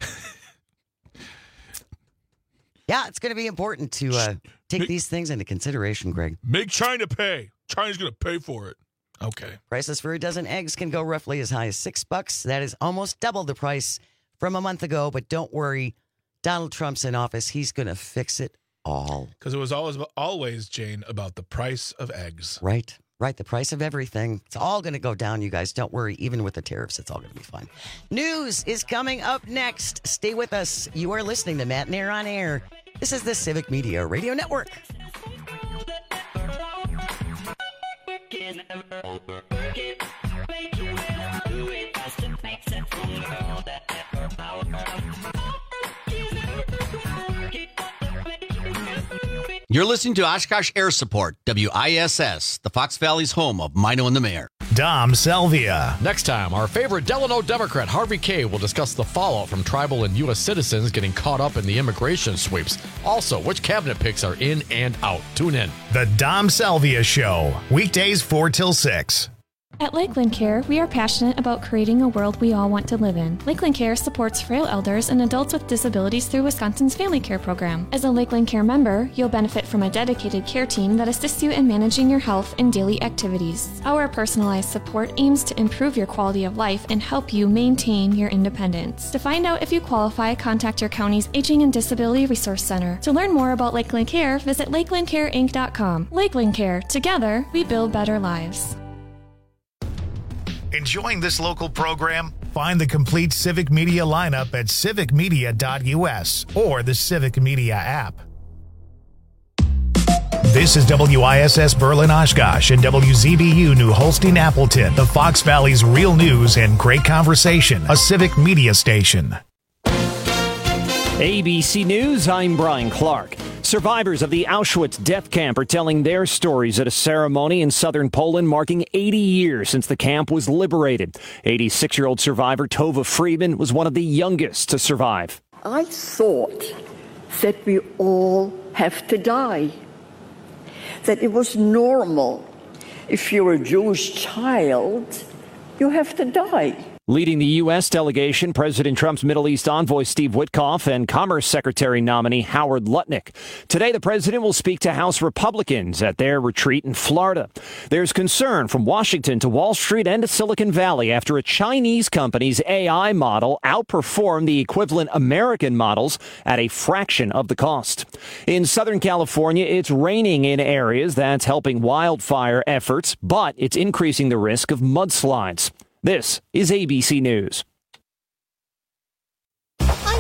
S15: Yeah, it's going to be important to uh, take make, these things into consideration, Greg.
S16: Make China pay. China's going to pay for it. Okay.
S15: Prices for a dozen eggs can go roughly as high as six bucks. That is almost double the price from a month ago. But don't worry, Donald Trump's in office. He's going to fix it all.
S16: Because it was always, always, Jane, about the price of eggs.
S15: Right. Right, the price of everything. It's all going to go down, you guys. Don't worry. Even with the tariffs, it's all going to be fine. News is coming up next. Stay with us. You are listening to Matt and Air on Air. This is the Civic Media Radio Network.
S18: You're listening to Oshkosh Air Support, W I S S, the Fox Valley's home of Mino and the Mayor.
S1: Dom Selvia.
S11: Next time, our favorite Delano Democrat, Harvey Kaye, will discuss the fallout from tribal and U S citizens getting caught up in the immigration sweeps. Also, which cabinet picks are in and out. Tune in.
S1: The Dom Selvia Show, weekdays four till six.
S12: At Lakeland Care, we are passionate about creating a world we all want to live in. Lakeland Care supports frail elders and adults with disabilities through Wisconsin's Family Care Program. As a Lakeland Care member, you'll benefit from a dedicated care team that assists you in managing your health and daily activities. Our personalized support aims to improve your quality of life and help you maintain your independence. To find out if you qualify, contact your county's Aging and Disability Resource Center. To learn more about Lakeland Care, visit lakeland care inc dot com. Lakeland Care. Together, we build better lives.
S1: Enjoying this local program? Find the complete Civic Media lineup at civic media dot u s or the Civic Media app. This is W I S S Berlin Oshkosh and W Z B U New Holstein Appleton, the Fox Valley's real news and great conversation, a Civic Media station.
S13: A B C News, I'm Brian Clark. Survivors of the Auschwitz death camp are telling their stories at a ceremony in southern Poland marking eighty years since the camp was liberated. eighty-six-year-old survivor Tova Friedman was one of the youngest to survive.
S19: I thought that we all have to die, that it was normal. If you're a Jewish child, you have to die.
S13: Leading the U S delegation, President Trump's Middle East envoy Steve Witkoff and Commerce Secretary nominee Howard Lutnick. Today, the president will speak to House Republicans at their retreat in Florida. There's concern from Washington to Wall Street and to Silicon Valley after a Chinese company's A I model outperformed the equivalent American models at a fraction of the cost. In Southern California, it's raining in areas that's helping wildfire efforts, but it's increasing the risk of mudslides. This is A B C News.